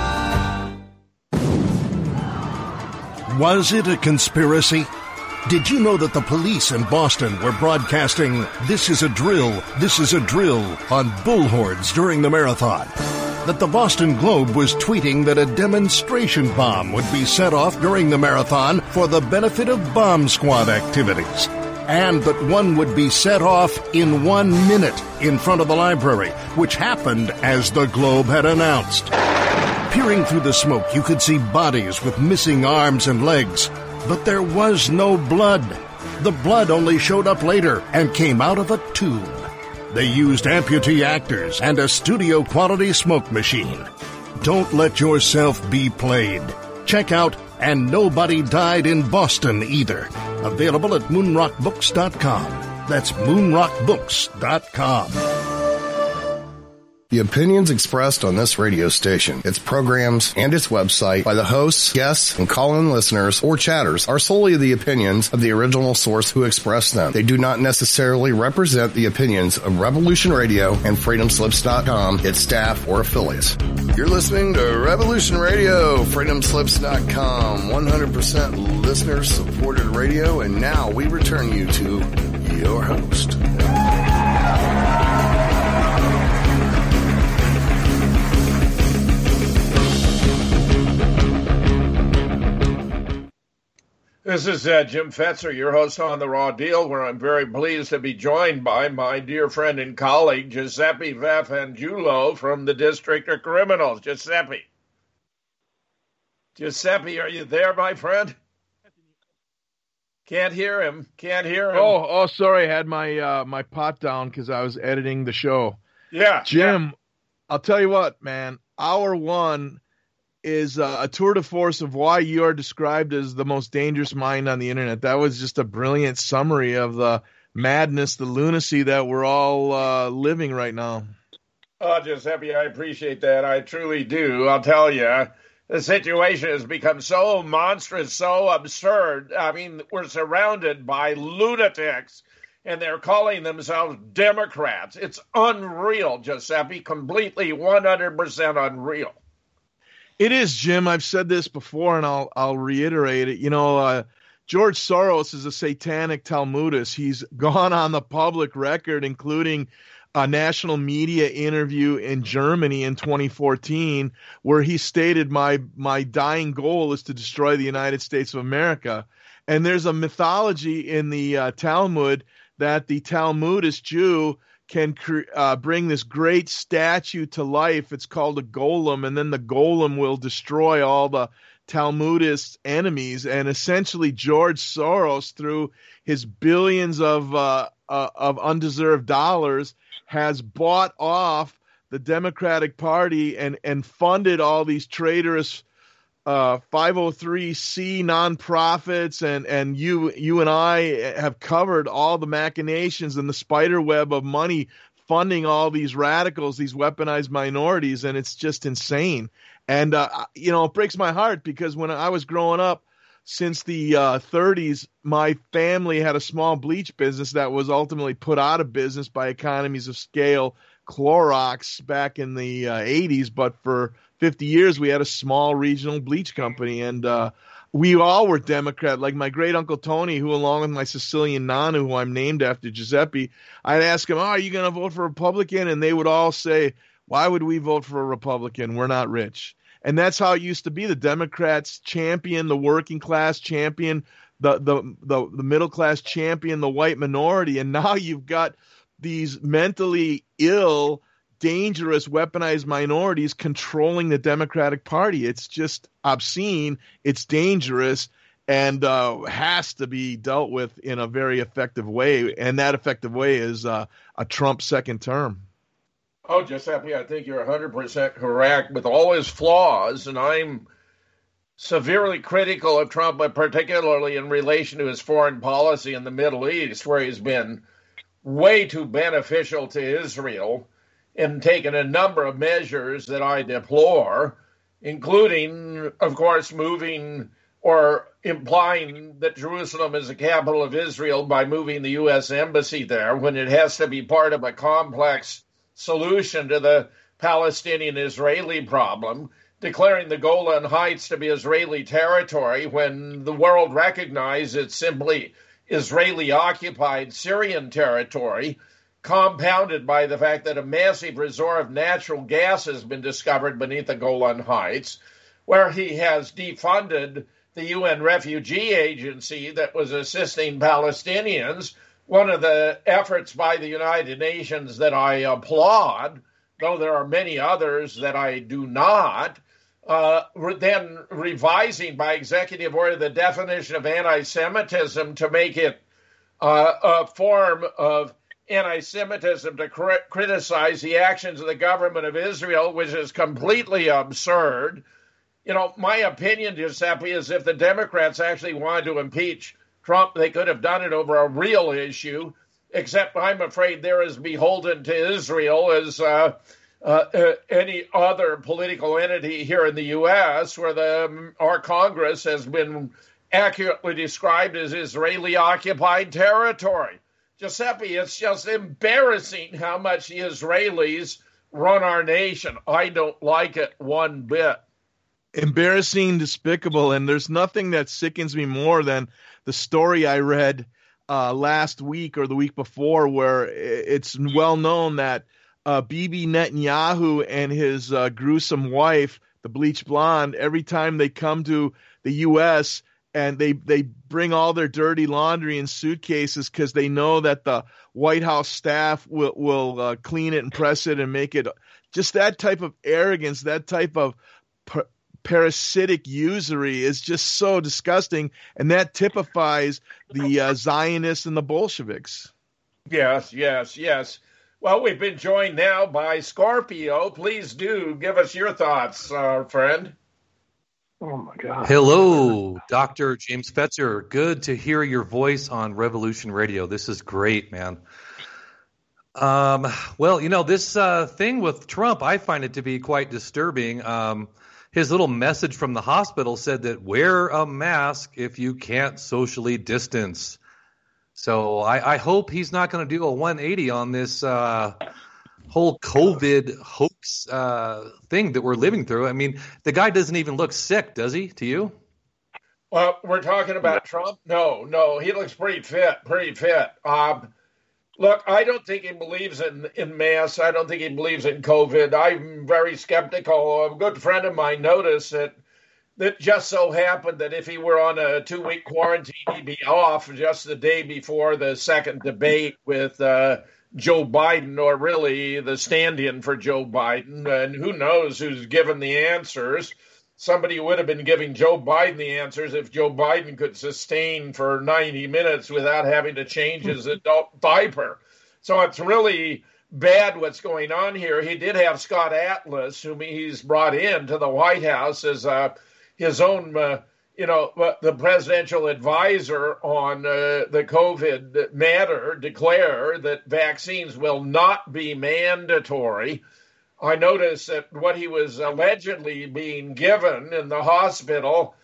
Was it a conspiracy? Did you know that the police in Boston were broadcasting "This is a drill, this is a drill" on bullhorns during the marathon? That the Boston Globe was tweeting that a demonstration bomb would be set off during the marathon for the benefit of bomb squad activities? And that one would be set off in one minute in front of the library, which happened as the Globe had announced. Peering through the smoke, you could see bodies with missing arms and legs. But there was no blood. The blood only showed up later and came out of a tube. They used amputee actors and a studio-quality smoke machine. Don't let yourself be played. Check out And Nobody Died in Boston Either. Available at moonrock books dot com. That's moonrock books dot com. The opinions expressed on this radio station, its programs, and its website by the hosts, guests, and call-in listeners or chatters are solely the opinions of the original source who expressed them. They do not necessarily represent the opinions of Revolution Radio and freedom slips dot com, its staff, or affiliates. You're listening to Revolution Radio, freedom slips dot com, one hundred percent listener-supported radio, and now we return you to your host. This is uh, Jim Fetzer, your host on The Raw Deal, where I'm very pleased to be joined by my dear friend and colleague, Giuseppe Vaffangiulo from the District of Criminals. Giuseppe. Giuseppe, are you there, my friend? Can't hear him. Can't hear him. Oh, oh, sorry. I had my uh, my pot down because I was editing the show. Yeah. Jim, yeah. I'll tell you what, man. Hour one is uh, a tour de force of why you are described as the most dangerous mind on the internet. That was just a brilliant summary of the madness, the lunacy that we're all uh, living right now. Oh, Giuseppe, I appreciate that. I truly do. I'll tell you, the situation has become so monstrous, so absurd. I mean, we're surrounded by lunatics, and they're calling themselves Democrats. It's unreal, Giuseppe, completely one hundred percent unreal. It is, Jim. I've said this before, and I'll I'll reiterate it. You know, uh, George Soros is a satanic Talmudist. He's gone on the public record, including a national media interview in Germany in twenty fourteen, where he stated, my my dying goal is to destroy the United States of America. And there's a mythology in the uh, Talmud that the Talmudist Jew can uh, bring this great statue to life. It's called a golem, and then the golem will destroy all the Talmudist enemies. And essentially, George Soros, through his billions of uh, uh, of undeserved dollars, has bought off the Democratic Party and and funded all these traitorous uh, five oh three C nonprofits, and and you you and I have covered all the machinations and the spider web of money funding all these radicals, these weaponized minorities, and it's just insane. And uh, you know, it breaks my heart because when I was growing up, since the uh, thirties, my family had a small bleach business that was ultimately put out of business by economies of scale, Clorox, back in the uh, eighties. But for fifty years, we had a small regional bleach company, and uh, we all were Democrat. Like my great uncle Tony, who, along with my Sicilian Nana, who I'm named after, Giuseppe, I'd ask him, "Oh, are you going to vote for a Republican?" And they would all say, "Why would we vote for a Republican? We're not rich." And that's how it used to be. The Democrats champion the working class, champion the the the, the middle class, champion the white minority. And now you've got these mentally ill, dangerous, weaponized minorities controlling the Democratic Party. It's just obscene. It's dangerous, and uh, has to be dealt with in a very effective way. And that effective way is uh, a Trump second term. Oh, Giuseppe, I think you're one hundred percent correct with all his flaws, and I'm severely critical of Trump, but particularly in relation to his foreign policy in the Middle East, where he's been way too beneficial to Israel and taken a number of measures that I deplore, including, of course, moving or implying that Jerusalem is the capital of Israel by moving the U S embassy there when it has to be part of a complex solution to the Palestinian-Israeli problem, declaring the Golan Heights to be Israeli territory when the world recognizes it's simply Israeli-occupied Syrian territory, compounded by the fact that a massive reservoir of natural gas has been discovered beneath the Golan Heights, where he has defunded the U N Refugee Agency that was assisting Palestinians. One of the efforts by the United Nations that I applaud, though there are many others that I do not, uh, then revising by executive order the definition of anti-Semitism to make it uh, a form of anti-Semitism to cr- criticize the actions of the government of Israel, which is completely absurd. You know, my opinion, Giuseppe, is if the Democrats actually wanted to impeach Trump, they could have done it over a real issue, except I'm afraid they're as beholden to Israel as uh, uh, uh, any other political entity here in the U S, where the, our Congress has been accurately described as Israeli-occupied territory. Giuseppe, it's just embarrassing how much the Israelis run our nation. I don't like it one bit. Embarrassing, despicable, and there's nothing that sickens me more than the story I read uh, last week or the week before, where it's well known that uh, Bibi Netanyahu and his uh, gruesome wife, the bleach blonde, every time they come to the U S and they they bring all their dirty laundry in suitcases because they know that the White House staff will will uh, clean it and press it and make it. Just that type of arrogance, that type of per- parasitic usury is just so disgusting, and that typifies the uh, Zionists and the Bolsheviks. Yes, yes, yes. Well, we've been joined now by Scorpio. Please do give us your thoughts, uh, friend. Oh, my God. Hello, Doctor James Fetzer. Good to hear your voice on Revolution Radio. This is great, man. Um, well, you know, this uh, thing with Trump, I find it to be quite disturbing. Um, his little message from the hospital said that wear a mask if you can't socially distance. So I, I hope he's not going to do a one eighty on this uh, whole COVID hoax uh, thing that we're living through. I mean, the guy doesn't even look sick, does he, to you? Well, we're talking about Trump? No, no, he looks pretty fit, pretty fit. Um, look, I don't think he believes in, in masks. I don't think he believes in COVID. I'm very skeptical. A good friend of mine noticed that that just so happened that if he were on a two-week quarantine, he'd be off just the day before the second debate with uh, Joe Biden, or really the stand-in for Joe Biden. And who knows who's given the answers. Somebody would have been giving Joe Biden the answers if Joe Biden could sustain for ninety minutes without having to change his adult diaper. So it's really bad what's going on here. He did have Scott Atlas, whom he's brought in to the White House as a his own, uh, you know, the presidential advisor on uh, the COVID matter declare that vaccines will not be mandatory. I noticed that what he was allegedly being given in the hospital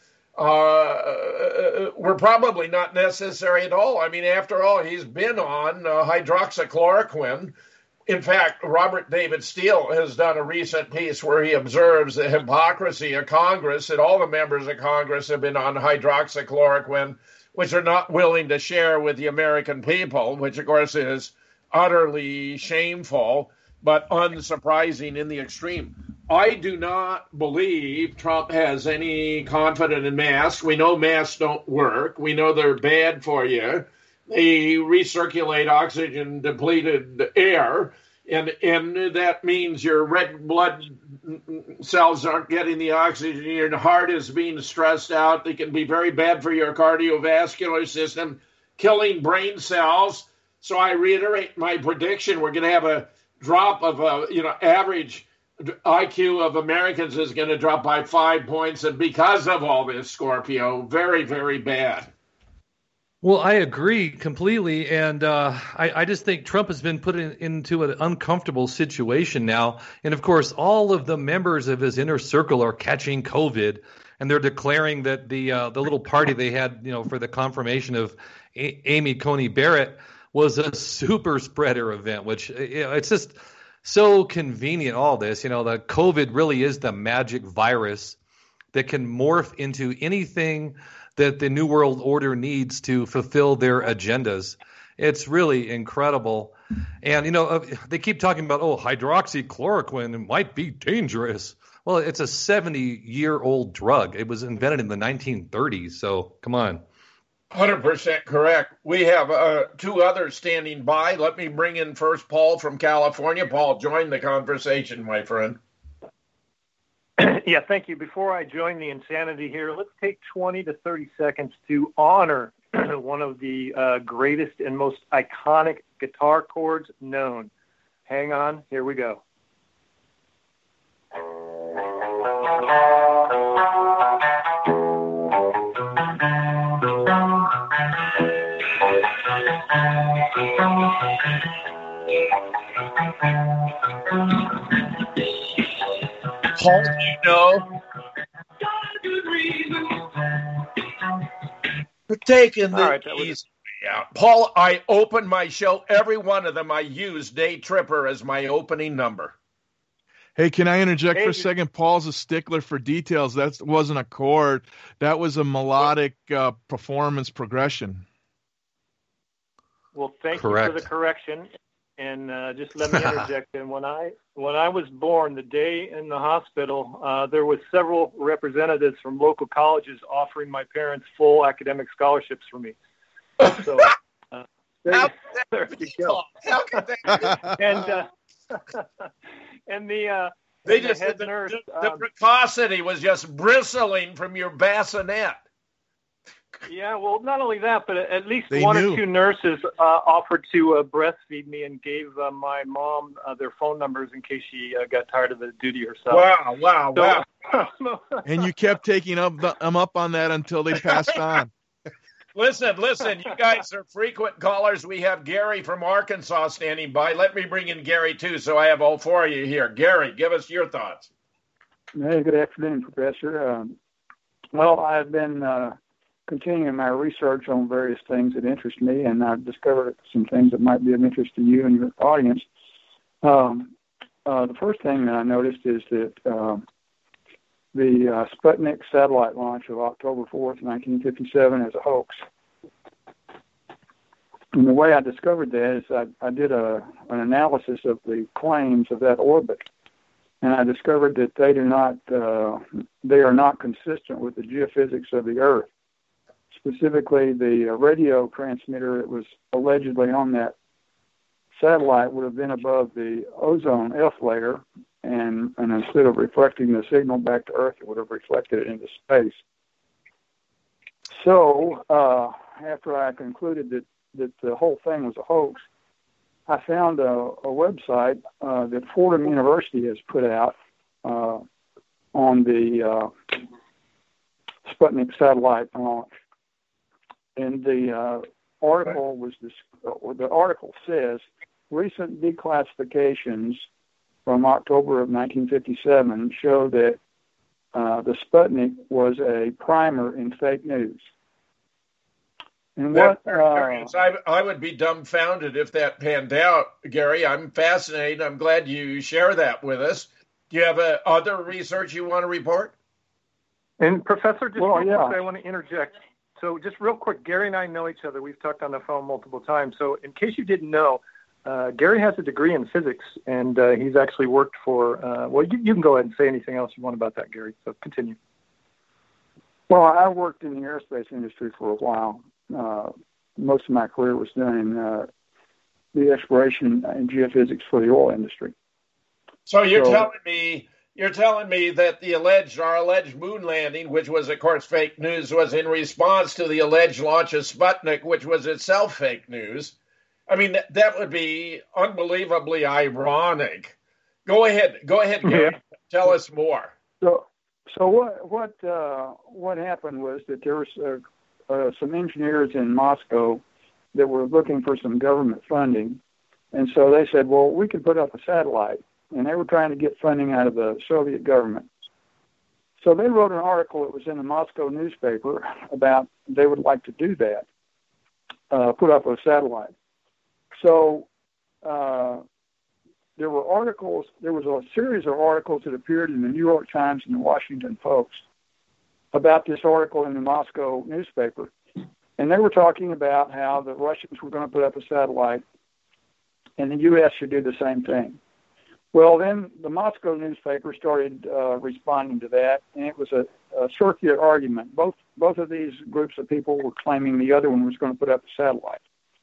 uh, were probably not necessary at all. I mean, after all, he's been on uh, hydroxychloroquine. In fact, Robert David Steele has done a recent piece where he observes the hypocrisy of Congress, that all the members of Congress have been on hydroxychloroquine, which are not willing to share with the American people, which, of course, is utterly shameful, but unsurprising in the extreme. I do not believe Trump has any confidence in masks. We know masks don't work. We know they're bad for you. They recirculate oxygen-depleted air, and and that means your red blood cells aren't getting the oxygen. Your heart is being stressed out. They can be very bad for your cardiovascular system, killing brain cells. So I reiterate my prediction: we're going to have a drop of a you know average I Q of Americans is going to drop by five points, and because of all this, Scorpio, very very bad. Well, I agree completely, and uh, I, I just think Trump has been put in, into an uncomfortable situation now. And, of course, all of the members of his inner circle are catching COVID, and they're declaring that the uh, the little party they had, you know, for the confirmation of a- Amy Coney Barrett was a super spreader event, which you know, it's just so convenient, all this. You know, the COVID really is the magic virus that can morph into anything that the New World Order needs to fulfill their agendas. It's really incredible. And, you know, they keep talking about, oh, hydroxychloroquine might be dangerous. Well, it's a seventy-year-old drug. It was invented in the nineteen thirties, so come on. one hundred percent correct. We have uh, two others standing by. Let me bring in first Paul from California. Paul, join the conversation, my friend. Yeah, thank you. Before I join the insanity here, let's take twenty to thirty seconds to honor one of the uh, greatest and most iconic guitar chords known. Hang on, here we go. Paul, do you know? We're taking the right, easy way out. Paul, I opened my show. Every one of them I used Day Tripper as my opening number. Hey, can I interject Hey, for a second? Paul's a stickler for details. That wasn't a chord. That was a melodic uh, performance progression. Well, thank Correct. you for the correction. And uh, just let me interject. And when I when I was born, the day in the hospital, uh, there was several representatives from local colleges offering my parents full academic scholarships for me. So uh, there, How, there you go. How could they? And uh, and the uh, They and just the head the, nurse. the, the um, precocity was just bristling from your bassinet. Yeah, well, not only that, but at least They one knew. or two nurses uh, offered to uh, breastfeed me and gave uh, my mom uh, their phone numbers in case she uh, got tired of the duty herself. Wow, wow, So- wow. And you kept taking up the, them up on that until they passed on. Listen, listen, you guys are frequent callers. We have Gary from Arkansas standing by. Let me bring in Gary, too, so I have all four of you here. Gary, give us your thoughts. Hey, good afternoon, Professor. Um, well, I've been uh, continuing my research on various things that interest me, and I've discovered some things that might be of interest to you and your audience. Um, uh, the first thing that I noticed is that uh, the uh, Sputnik satellite launch of October fourth, nineteen fifty-seven is a hoax. And the way I discovered that is I, I did a, an analysis of the claims of that orbit, and I discovered that they do not uh, they are not consistent with the geophysics of the Earth. Specifically, the uh, radio transmitter that was allegedly on that satellite would have been above the ozone F layer, and, and instead of reflecting the signal back to Earth, it would have reflected it into space. So, uh, after I concluded that, that the whole thing was a hoax, I found a, a website uh, that Fordham University has put out uh, on the uh, Sputnik satellite launch. And the uh, article was this, uh, the article says recent declassifications from October of nineteen fifty-seven show that uh, the Sputnik was a primer in fake news. And what uh, I, I would be dumbfounded if that panned out, Gary. I'm fascinated. I'm glad you share that with us. Do you have uh, other research you want to report? And Professor, just well, real yeah. quick, I want to interject. So just real quick, Gary and I know each other. We've talked on the phone multiple times. So in case you didn't know, uh, Gary has a degree in physics, and uh, he's actually worked for, uh, well, you, you can go ahead and say anything else you want about that, Gary. So continue. Well, I worked in the aerospace industry for a while. Uh, most of my career was done in uh, the exploration and geophysics for the oil industry. So you're so, telling me you're telling me that the alleged our alleged moon landing, which was of course fake news, was in response to the alleged launch of Sputnik, which was itself fake news. I mean, that, that would be unbelievably ironic. Go ahead, go ahead, Gary. Yeah. Tell us more. So, so what what uh, what happened was that there was uh, uh, some engineers in Moscow that were looking for some government funding, and so they said, "Well, we could put up a satellite." And they were trying to get funding out of the Soviet government. So they wrote an article that was in the Moscow newspaper about they would like to do that, uh, put up a satellite. So uh, there were articles, there was a series of articles that appeared in the New York Times and the Washington Post about this article in the Moscow newspaper. And they were talking about how the Russians were going to put up a satellite and the U S should do the same thing. Well, then the Moscow newspaper started uh, responding to that, and it was a, a circular argument. Both both of these groups of people were claiming the other one was going to put up a satellite.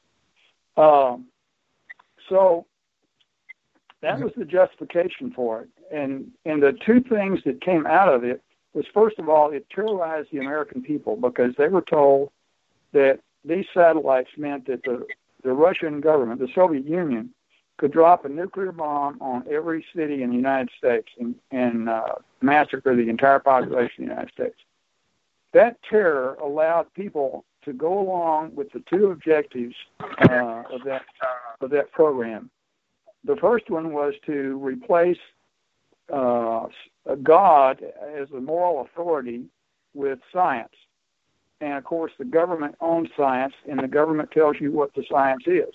Um, so that was the justification for it. And and the two things that came out of it was, first of all, it terrorized the American people because they were told that these satellites meant that the, the Russian government, the Soviet Union, could drop a nuclear bomb on every city in the United States and, and uh, massacre the entire population of the United States. That terror allowed people to go along with the two objectives uh, of that of that program. The first one was to replace uh, God as a moral authority with science. And, of course, the government owns science, and the government tells you what the science is.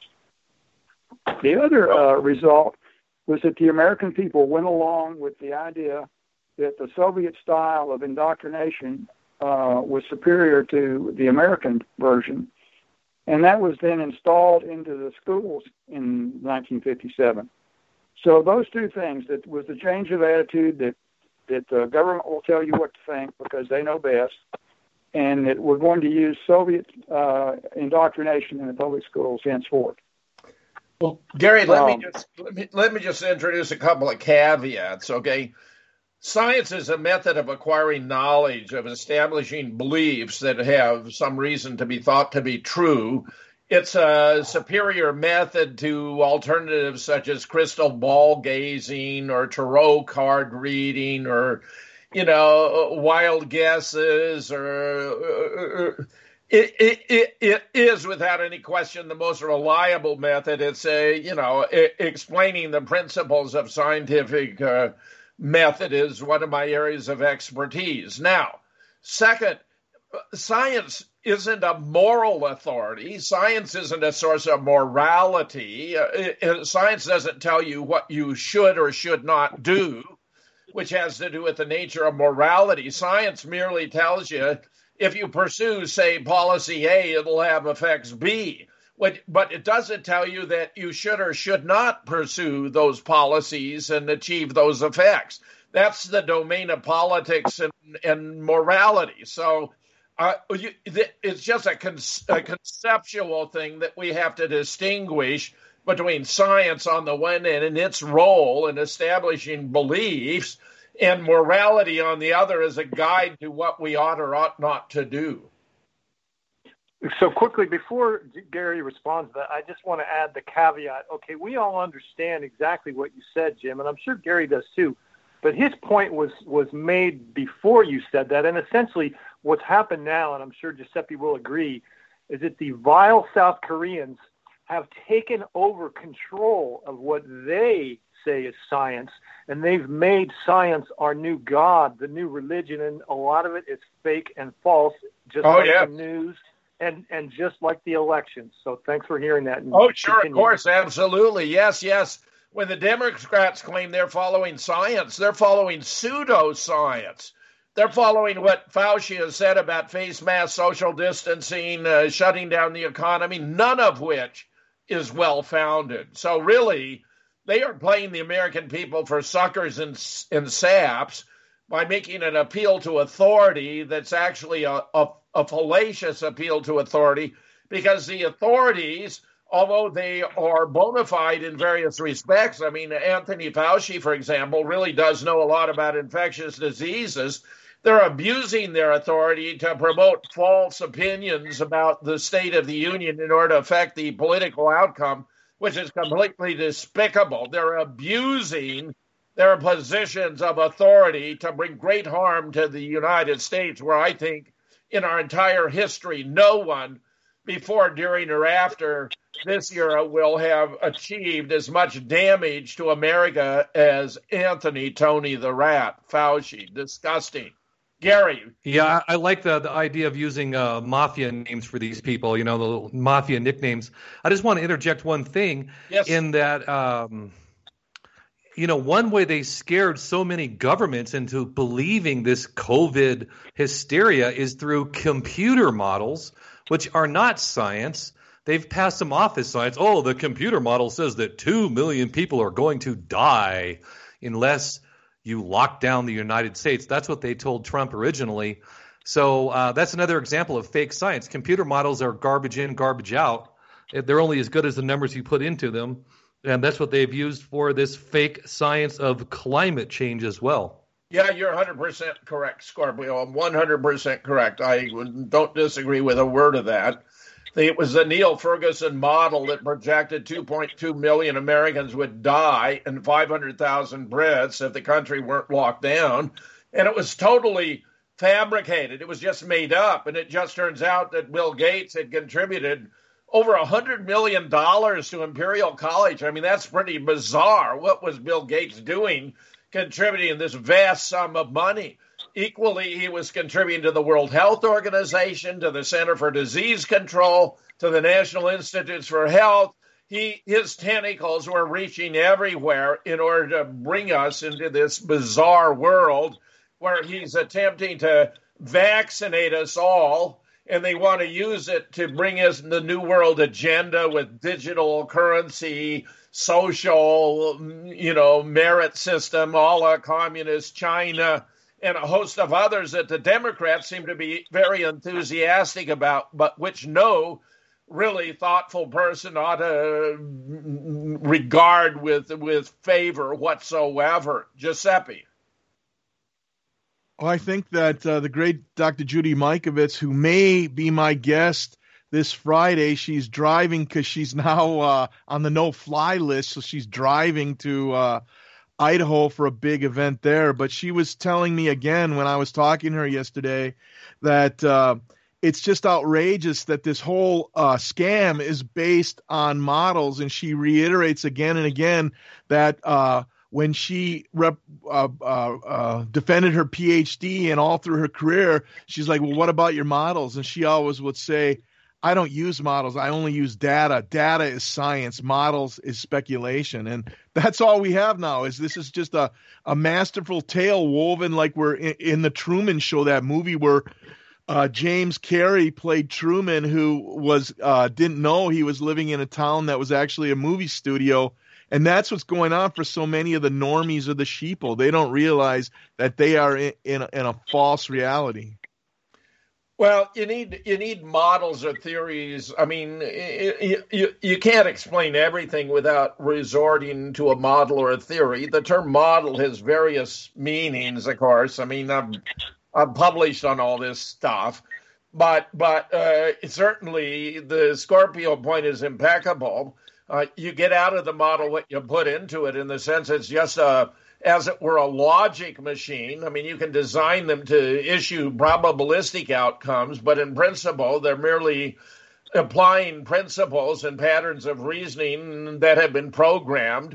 The other uh, result was that the American people went along with the idea that the Soviet style of indoctrination uh, was superior to the American version, and that was then installed into the schools in nineteen fifty-seven. So those two things, that was the change of attitude that, that the government will tell you what to think because they know best, and that we're going to use Soviet uh, indoctrination in the public schools henceforth. Well, Gary, let um, me just let me, let me just introduce a couple of caveats, okay? Science is a method of acquiring knowledge, of establishing beliefs that have some reason to be thought to be true. It's a superior method to alternatives such as crystal ball gazing or tarot card reading or, you know, wild guesses or... or It, it it it is without any question the most reliable method. It's a you know it, explaining the principles of scientific uh, method is one of my areas of expertise. Now, second, science isn't a moral authority. Science isn't a source of morality. Uh, it, science doesn't tell you what you should or should not do, which has to do with the nature of morality. Science merely tells you, if you pursue, say, policy A, it'll have effects B. But it doesn't tell you that you should or should not pursue those policies and achieve those effects. That's the domain of politics and, and morality. So uh, you, it's just a, con- a conceptual thing that we have to distinguish between science on the one end and its role in establishing beliefs, and morality on the other as a guide to what we ought or ought not to do. So quickly, before Gary responds to that, I just want to add the caveat. Okay, we all understand exactly what you said, Jim, and I'm sure Gary does too. But his point was was made before you said that, and essentially what's happened now, and I'm sure Giuseppe will agree, is that the vile South Koreans have taken over control of what they say is science, and they've made science our new god, the new religion, and a lot of it is fake and false, just oh, like yeah. the news and, and just like the elections. So thanks for hearing that. And oh, sure, continue. Of course, absolutely. Yes, yes. When the Democrats claim they're following science, they're following pseudoscience. They're following what Fauci has said about face mask, social distancing, uh, shutting down the economy, none of which is well-founded. So really, they are playing the American people for suckers and, and saps by making an appeal to authority that's actually a, a, a fallacious appeal to authority, because the authorities, although they are bona fide in various respects, I mean, Anthony Fauci, for example, really does know a lot about infectious diseases. They're abusing their authority to promote false opinions about the State of the Union in order to affect the political outcome, which is completely despicable. They're abusing their positions of authority to bring great harm to the United States, where I think in our entire history, no one before, during, or after this era will have achieved as much damage to America as Anthony Tony the Rat Fauci. Disgusting. Gary. Yeah, I like the, the idea of using uh, mafia names for these people, you know, the little mafia nicknames. I just want to interject one thing yes. in that, um, you know, one way they scared so many governments into believing this COVID hysteria is through computer models, which are not science. They've passed them off as science. Oh, the computer model says that two million people are going to die unless you lock down the United States. That's what they told Trump originally. So uh, that's another example of fake science. Computer models are garbage in, garbage out. They're only as good as the numbers you put into them. And that's what they've used for this fake science of climate change as well. Yeah, you're one hundred percent correct, Scorpio. I'm one hundred percent correct. I don't disagree with a word of that. It was the Neil Ferguson model that projected two point two million Americans would die and five hundred thousand Brits if the country weren't locked down. And it was totally fabricated. It was just made up. And it just turns out that Bill Gates had contributed over one hundred million dollars to Imperial College. I mean, that's pretty bizarre. What was Bill Gates doing contributing this vast sum of money? Equally, he was contributing to the World Health Organization, to the Center for Disease Control, to the National Institutes for Health. He, his tentacles were reaching everywhere in order to bring us into this bizarre world where he's attempting to vaccinate us all, and they want to use it to bring us the New World agenda with digital currency, social, you know, merit system, a la communist China, and a host of others that the Democrats seem to be very enthusiastic about, but which no really thoughtful person ought to regard with with favor whatsoever. Giuseppe. Well, I think that uh, the great Doctor Judy Mikovits, who may be my guest this Friday, she's driving because she's now uh, on the no-fly list, so she's driving to uh, Idaho for a big event there. But she was telling me again when I was talking to her yesterday that uh, it's just outrageous that this whole uh, scam is based on models. And she reiterates again and again that uh, when she rep, uh, uh, uh, defended her P H D and all through her career, she's like, well, what about your models? And she always would say, I don't use models. I only use data. Data is science. Models is speculation. And that's all we have now is this is just a, a masterful tale woven like we're in, in the Truman Show, that movie where uh, James Carey played Truman, who was uh, didn't know he was living in a town that was actually a movie studio. And that's what's going on for so many of the normies or the sheeple. They don't realize that they are in, in, a, in a false reality. Well, you need you need models or theories. I mean, you, you, you can't explain everything without resorting to a model or a theory. The term model has various meanings, of course. I mean, I've, I've published on all this stuff. But, but uh, certainly the Scorpio point is impeccable. Uh, you get out of the model what you put into it, in the sense it's just a as it were, a logic machine. I mean, you can design them to issue probabilistic outcomes, but in principle, they're merely applying principles and patterns of reasoning that have been programmed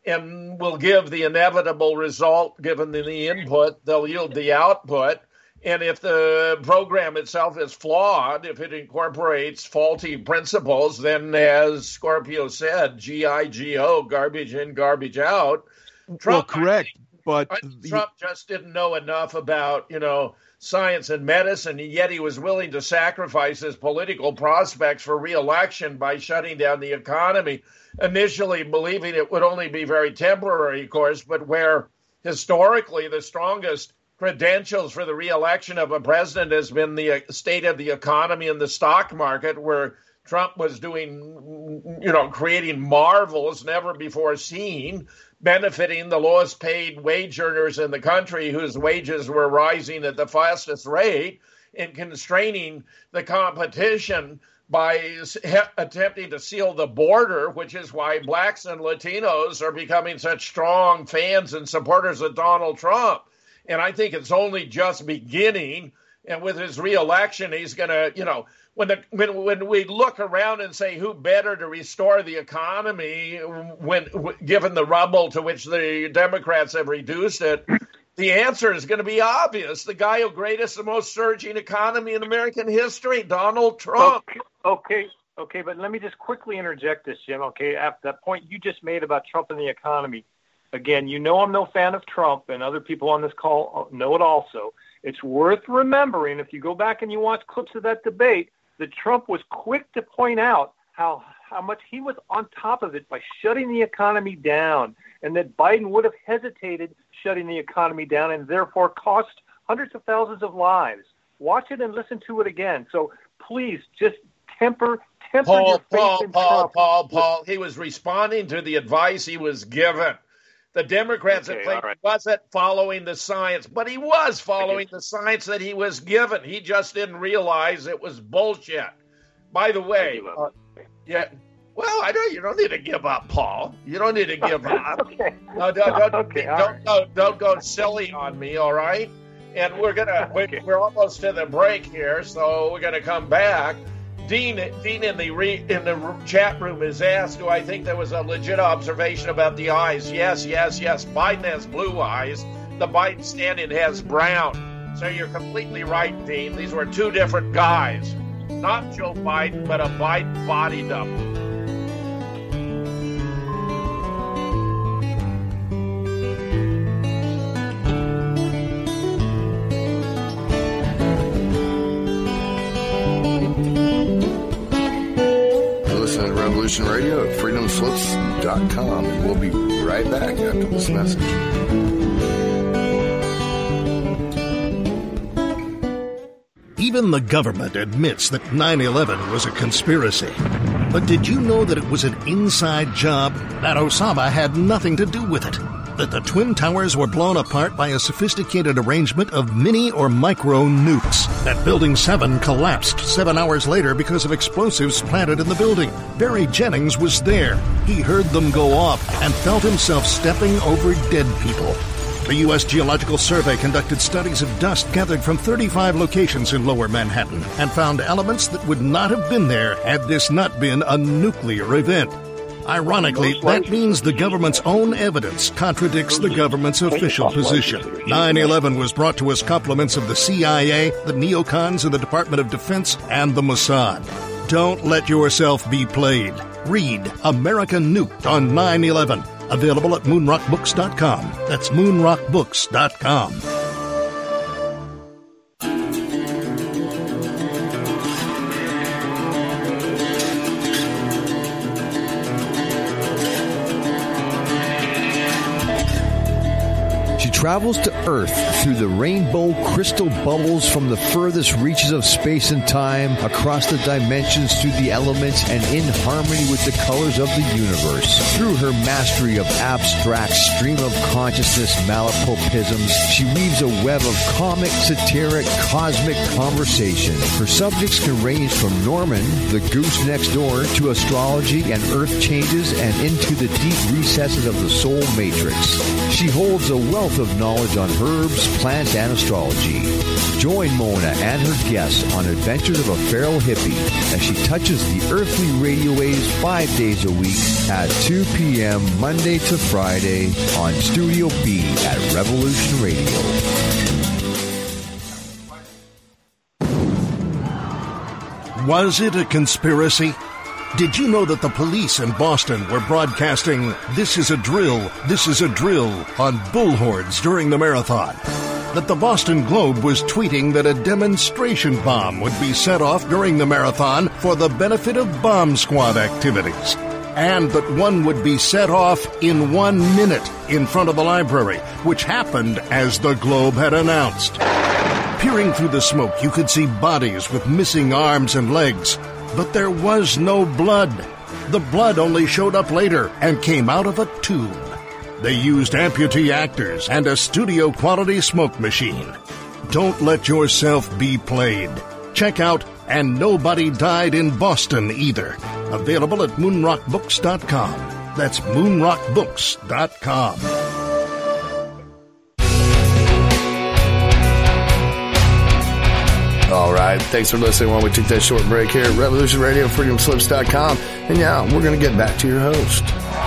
and will give the inevitable result. Given the input, they'll yield the output. And if the program itself is flawed, if it incorporates faulty principles, then as Scorpio said, G I G O, garbage in, garbage out. Trump, well, correct. But Trump just didn't know enough about, you know, science and medicine, and yet he was willing to sacrifice his political prospects for re-election by shutting down the economy, initially believing it would only be very temporary, of course, but where historically the strongest credentials for the re-election of a president has been the state of the economy and the stock market, where Trump was doing, you know, creating marvels never before seen, benefiting the lowest paid wage earners in the country whose wages were rising at the fastest rate, and constraining the competition by he- attempting to seal the border, which is why blacks and Latinos are becoming such strong fans and supporters of Donald Trump. And I think it's only just beginning. And with his reelection, he's going to, you know, when the when when we look around and say who better to restore the economy when w- given the rubble to which the Democrats have reduced it, the answer is going to be obvious. The guy who greatest, the most surging economy in American history, Donald Trump. Okay, okay, okay, but let me just quickly interject this, Jim. Okay, after that point you just made about Trump and the economy. Again, you know I'm no fan of Trump, and other people on this call know it also. It's worth remembering, if you go back and you watch clips of that debate, that Trump was quick to point out how how much he was on top of it by shutting the economy down, and that Biden would have hesitated shutting the economy down and therefore cost hundreds of thousands of lives. Watch it and listen to it again. So please just temper temper Paul, your faith Paul, in Paul, Trump. Paul, Paul. He was responding to the advice he was given. The Democrats Okay, have claimed right. he wasn't following the science, but he was following the science that he was given. He just didn't realize it was bullshit. By the way, uh, yeah. Well, I don't. You don't need to give up, Paul. You don't need to give up. Okay. No, don't, don't, Okay, all don't, right. don't, don't go silly on me. All right. And we're gonna. Okay. We're almost to the break here, so we're gonna come back. Dean, Dean in the re, in the chat room is asked, do I think there was a legit observation about the eyes? Yes, yes, yes. Biden has blue eyes. The Biden stand-in has brown. So you're completely right, Dean. These were two different guys. Not Joe Biden, but a Biden body double. Listen to Revolution Radio at freedom slips dot com, and we'll be right back after this message. Even the government admits that nine eleven was a conspiracy. But did you know that it was an inside job, that Osama had nothing to do with it? That the Twin Towers were blown apart by a sophisticated arrangement of mini or micro nukes? That Building seven collapsed seven hours later because of explosives planted in the building? Barry Jennings was there. He heard them go off and felt himself stepping over dead people. The U S Geological Survey conducted studies of dust gathered from thirty-five locations in Lower Manhattan and found elements that would not have been there had this not been a nuclear event. Ironically, that means the government's own evidence contradicts the government's official position. nine eleven was brought to us compliments of the C I A, the neocons in the Department of Defense, and the Mossad. Don't let yourself be played. Read America Nuked on nine eleven. Available at moonrock books dot com. That's moonrock books dot com. She travels to Earth through the rainbow crystal bubbles from the furthest reaches of space and time, across the dimensions, through the elements, and in harmony with the colors of the universe. Through her mastery of abstract stream of consciousness malapropisms, she weaves a web of comic, satiric, cosmic conversation. Her subjects can range from Norman, the goose next door, to astrology and earth changes, and into the deep recesses of the soul matrix. She holds a wealth of knowledge on herbs, plants, and astrology. Join Mona and her guests on Adventures of a Feral Hippie as she touches the earthly radio waves five days a week at two p.m. Monday to Friday on Studio B at Revolution Radio. Was it a conspiracy? Did you know that the police in Boston were broadcasting "This is a drill, this is a drill" on bullhorns during the marathon? That the Boston Globe was tweeting that a demonstration bomb would be set off during the marathon for the benefit of bomb squad activities? And that one would be set off in one minute in front of the library, which happened as the Globe had announced. Peering through the smoke, you could see bodies with missing arms and legs. But there was no blood. The blood only showed up later and came out of a tube. They used amputee actors and a studio-quality smoke machine. Don't let yourself be played. Check out And Nobody Died in Boston Either. Available at moonrock books dot com. That's moonrock books dot com. All right. Thanks for listening while we took that short break here at Revolution Radio, freedom slips dot com. And yeah, we're going to get back to your host.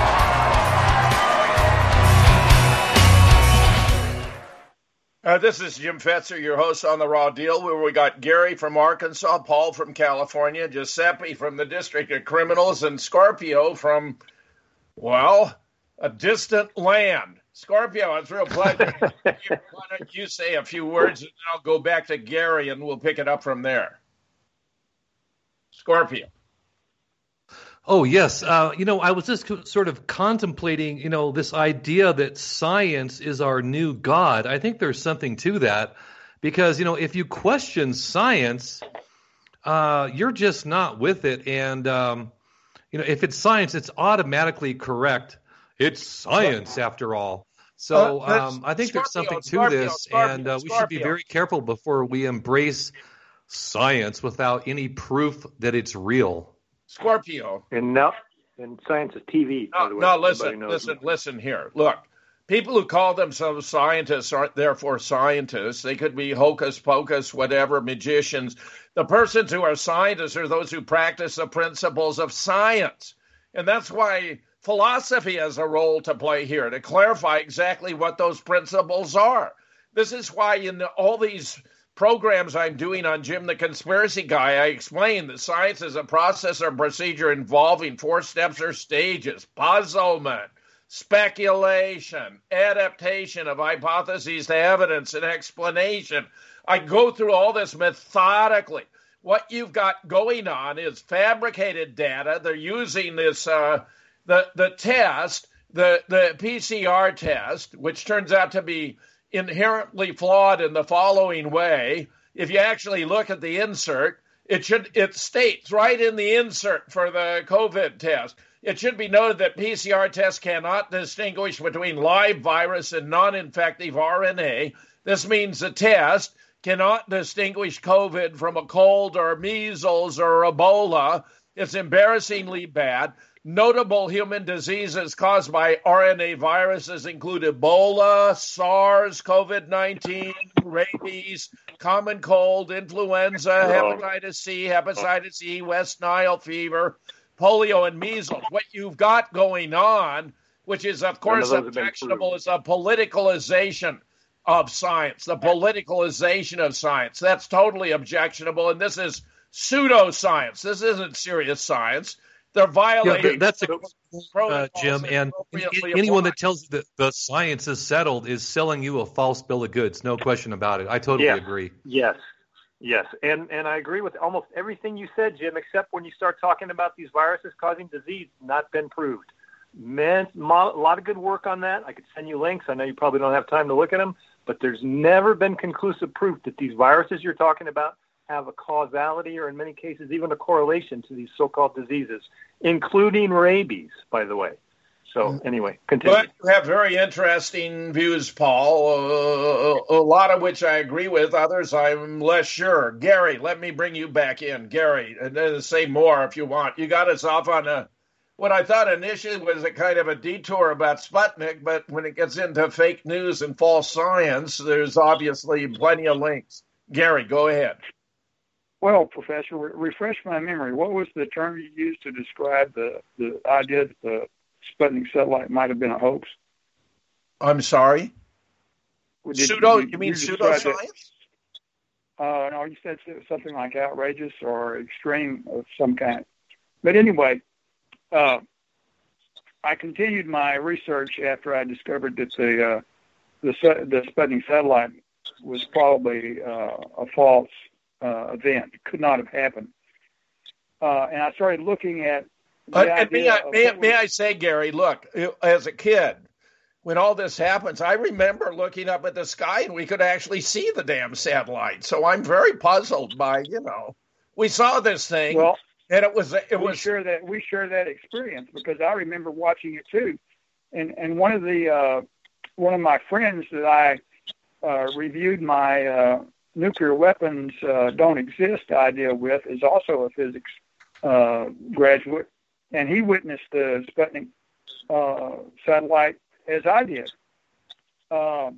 Uh, this is Jim Fetzer, your host on The Raw Deal, where we got Gary from Arkansas, Paul from California, Giuseppe from the District of Criminals, and Scorpio from, well, a distant land. Scorpio, it's a real pleasure. Why don't you say a few words, and then I'll go back to Gary, and we'll pick it up from there. Scorpio. Oh, yes. Uh, you know, I was just co- sort of contemplating, you know, this idea that science is our new God. I think there's something to that because, you know, if you question science, uh, you're just not with it. And, um, you know, if it's science, it's automatically correct. It's science, after all. So um, I think Scorpio, there's something to Scorpio, this, Scorpio, and uh, we Scorpio. should be very careful before we embrace science without any proof that it's real. Scorpio. And now, and science is T V. No, by the way. no Everybody listen, knows listen, that. listen here. Look, people who call themselves scientists aren't therefore scientists. They could be hocus pocus, whatever, magicians. The persons who are scientists are those who practice the principles of science. And that's why philosophy has a role to play here, to clarify exactly what those principles are. This is why in all these programs I'm doing on Jim the Conspiracy Guy, I explain that science is a process or procedure involving four steps or stages: puzzlement, speculation, adaptation of hypotheses to evidence, and explanation. I go through all this methodically. What you've got going on is fabricated data. They're using this, uh, the, the test, the, the P C R test, which turns out to be inherently flawed in the following way. If you actually look at the insert, it should it states right in the insert for the COVID test, it should be noted that P C R tests cannot distinguish between live virus and non-infective R N A. This means the test cannot distinguish COVID from a cold or measles or Ebola. It's embarrassingly bad. Notable human diseases caused by R N A viruses include Ebola, SARS, COVID nineteen, rabies, common cold, influenza, hepatitis C, hepatitis E, West Nile fever, polio, and measles. What you've got going on, which is, of course, objectionable, is a politicalization of science, the politicalization of science. That's totally objectionable, and this is pseudoscience. This isn't serious science. They're violating. Yeah, that's a uh, Jim, and anyone that tells you that the science is settled is selling you a false bill of goods. No question about it. I totally yeah. agree. Yes, yes, and and I agree with almost everything you said, Jim, except when you start talking about these viruses causing disease, not been proved. Man, a lot of good work on that. I could send you links. I know you probably don't have time to look at them, but there's never been conclusive proof that these viruses you're talking about have a causality or in many cases even a correlation to these so-called diseases, including rabies, by the way. So anyway, continue. But you have very interesting views, Paul, uh, a lot of which I agree with, others I'm less sure. Gary, let me bring you back in. Gary, and then say more if you want. You got us off on a what I thought initially was a kind of a detour about Sputnik, but when it gets into fake news and false science, there's obviously plenty of links. Gary, go ahead. Well, Professor, re- refresh my memory. What was the term you used to describe the, the idea that the Sputnik satellite might have been a hoax? I'm sorry? Did, Pseudo, did, you mean you pseudoscience? Uh, no, you said something like outrageous or extreme of some kind. But anyway, uh, I continued my research after I discovered that the uh, the, the Sputnik satellite was probably uh, a false uh, event. It could not have happened. Uh, and I started looking at the uh, and may I, may, was, may I say, Gary, look, as a kid, when all this happens, I remember looking up at the sky and we could actually see the damn satellite. So I'm very puzzled by, you know, we saw this thing. Well, and it was, it we was share that we share that experience because I remember watching it too. And, and one of the, uh, one of my friends that I uh, reviewed my uh, nuclear weapons uh, don't exist idea with is also a physics uh, graduate. And he witnessed the Sputnik uh, satellite as I did. Uh,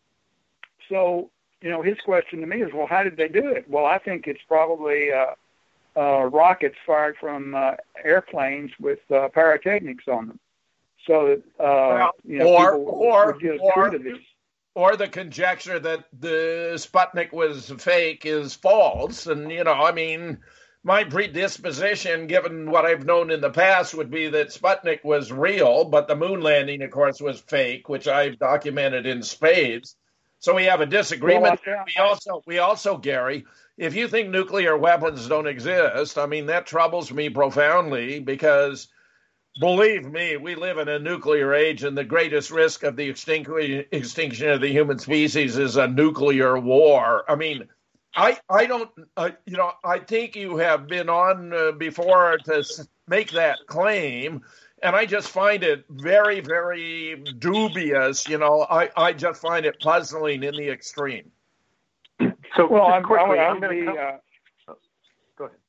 so, you know, his question to me is, well, how did they do it? Well, I think it's probably uh, uh, rockets fired from uh, airplanes with uh, pyrotechnics on them. So, uh, well, you know, or, people or, would get or, to these. or the conjecture that the Sputnik was fake is false. And, you know, I mean, my predisposition, given what I've known in the past, would be that Sputnik was real, but the moon landing, of course, was fake, which I've documented in spades. So we have a disagreement. Well, we also, we also, Gary, if you think nuclear weapons don't exist, I mean, that troubles me profoundly because, believe me, we live in a nuclear age, and the greatest risk of the extinct- extinction of the human species is a nuclear war. I mean, I, I don't, uh, you know, I think you have been on uh, before to make that claim, and I just find it very, very dubious. You know, I, I just find it puzzling in the extreme. So, well, I'm, quickly, I'm, I'm going to uh, oh, go ahead.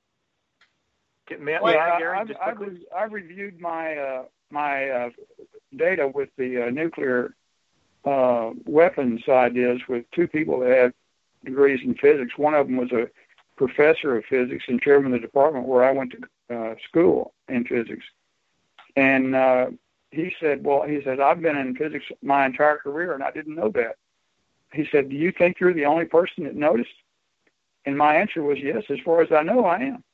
Get, may, well, may I, I, Gary, I've, just I've, quickly? I've reviewed my uh, my uh, data with the uh, nuclear uh, weapons ideas with two people that have degrees in physics. One of them was a professor of physics and chairman of the department where I went to uh, school in physics. And uh, he said, well, he said, I've been in physics my entire career and I didn't know that. He said, do you think you're the only person that noticed? And my answer was yes, as far as I know, I am.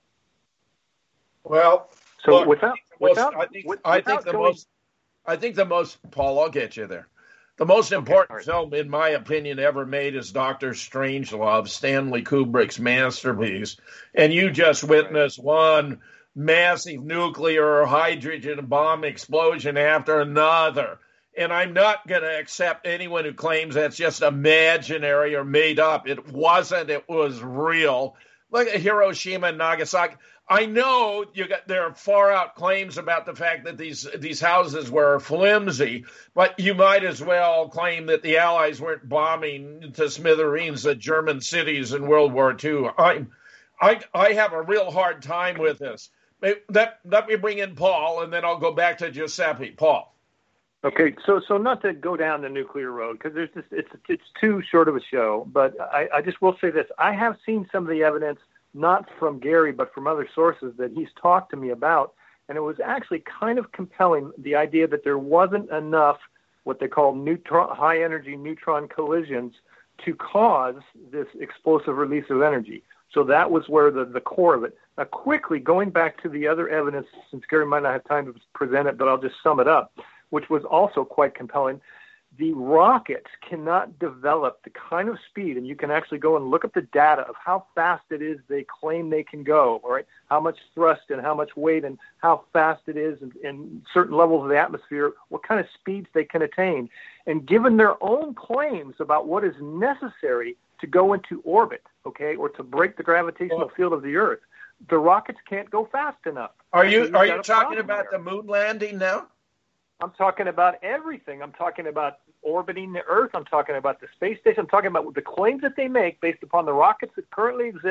Well, so look, without, most, without, I think, with, I without think the going, most, I think the most, Paul, I'll get you there. The most important okay, right. film, in my opinion, ever made is Doctor Strangelove, Stanley Kubrick's masterpiece. And you just witnessed right. one massive nuclear hydrogen bomb explosion after another. And I'm not going to accept anyone who claims that's just imaginary or made up. It wasn't. It was real. Look at Hiroshima and Nagasaki. I know you got there are far out claims about the fact that these these houses were flimsy, but you might as well claim that the Allies weren't bombing to smithereens the German cities in World War Two. I, I, I have a real hard time with this. Let, let me bring in Paul, and then I'll go back to Giuseppe. Paul. Okay, so so not to go down the nuclear road because there's just it's it's too short of a show, but I, I just will say this: I have seen some of the evidence. Not from Gary, but from other sources that he's talked to me about. And it was actually kind of compelling, the idea that there wasn't enough what they call neutron, high-energy neutron collisions to cause this explosive release of energy. So that was where the, the core of it. Now, quickly, going back to the other evidence, since Gary might not have time to present it, but I'll just sum it up, which was also quite compelling. The rockets cannot develop the kind of speed, and you can actually go and look up the data of how fast it is they claim they can go, all right? How much thrust and how much weight and how fast it is in, in certain levels of the atmosphere, what kind of speeds they can attain. And given their own claims about what is necessary to go into orbit, okay, or to break the gravitational field of the Earth, the rockets can't go fast enough. Are you are you talking about there. the moon landing now? I'm talking about everything. I'm talking about orbiting the Earth. I'm talking about the space station. I'm talking about the claims that they make based upon the rockets that currently exist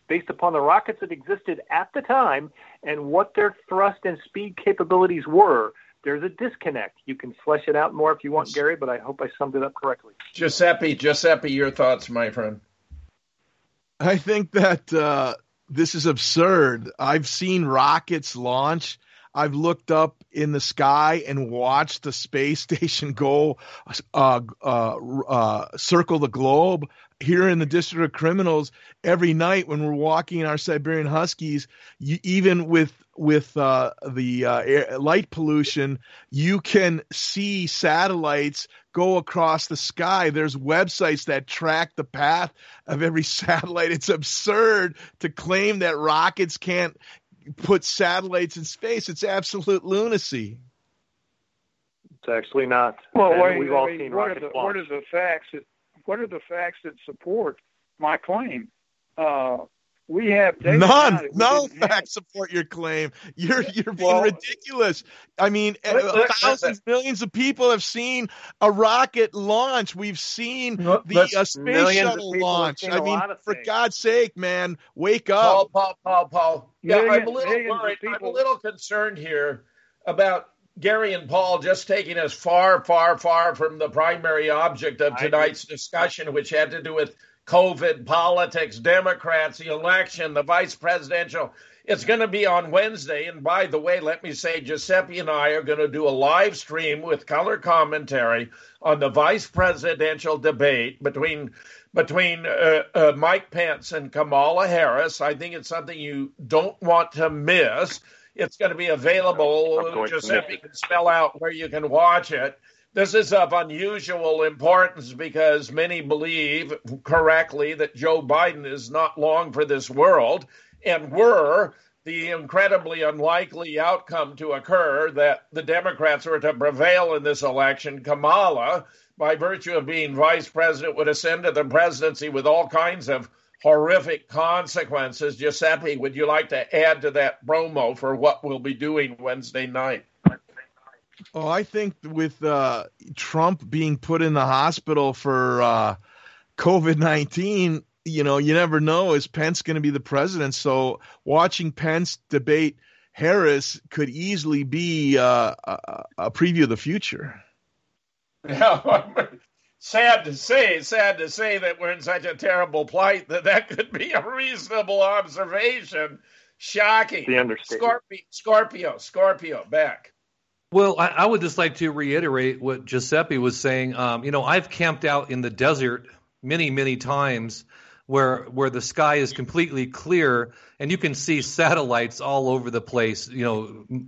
based upon the rockets that existed at the time and what their thrust and speed capabilities were. There's a disconnect. You can flesh it out more if you want, Gary, but I hope I summed it up correctly. Giuseppe, Giuseppe, your thoughts, my friend. I think that uh, this is absurd. I've seen rockets launch. I've looked up in the sky and watched the space station go uh, uh, uh, circle the globe. Here in the District of Criminals, every night when we're walking our Siberian Huskies, you, even with with uh, the uh, air, light pollution, you can see satellites go across the sky. There's websites that track the path of every satellite. It's absurd to claim that rockets can't put satellites in space. It's absolute lunacy. It's actually not. Well, And wait, we've all wait, seen what, are rockets the, what launch. are the facts that what are the facts that support my claim? Uh, we have data None, now that we no didn't have. facts support your claim. You're you're being Well, ridiculous. I mean, Let- uh, let- thousands, millions of people have seen a rocket launch. We've seen the let's- uh, space millions of shuttle people have launch. seen I a mean, lot of for things. God's sake, man, wake Paul, up. Paul, Paul, Paul. Yeah, Million- I'm a little millions of worried. I'm people- a little concerned here about Gary and Paul just taking us far, far, far from the primary object of I tonight's discussion, which had to do with COVID, politics, Democrats, the election, the vice presidential. It's going to be on Wednesday. And by the way, let me say, Giuseppe and I are going to do a live stream with color commentary on the vice presidential debate between between uh, uh, Mike Pence and Kamala Harris. I think it's something you don't want to miss. It's going to be available. I'm going to Giuseppe miss it. can spell out where you can watch it. This is of unusual importance because many believe correctly that Joe Biden is not long for this world, and were the incredibly unlikely outcome to occur that the Democrats were to prevail in this election, Kamala, by virtue of being vice president, would ascend to the presidency with all kinds of horrific consequences. Giuseppe, would you like to add to that promo for what we'll be doing Wednesday night? Oh, I think with uh, Trump being put in the hospital for uh, COVID nineteen, you know, you never know, is Pence going to be the president? So watching Pence debate Harris could easily be uh, a, a preview of the future. Yeah, sad to say, sad to say that we're in such a terrible plight that that could be a reasonable observation. Shocking. The understatement. Scorpio, Scorpio, Scorpio, back. Well, I, I would just like to reiterate what Giuseppe was saying. Um, you know, I've camped out in the desert many, many times where where the sky is completely clear and you can see satellites all over the place, you know,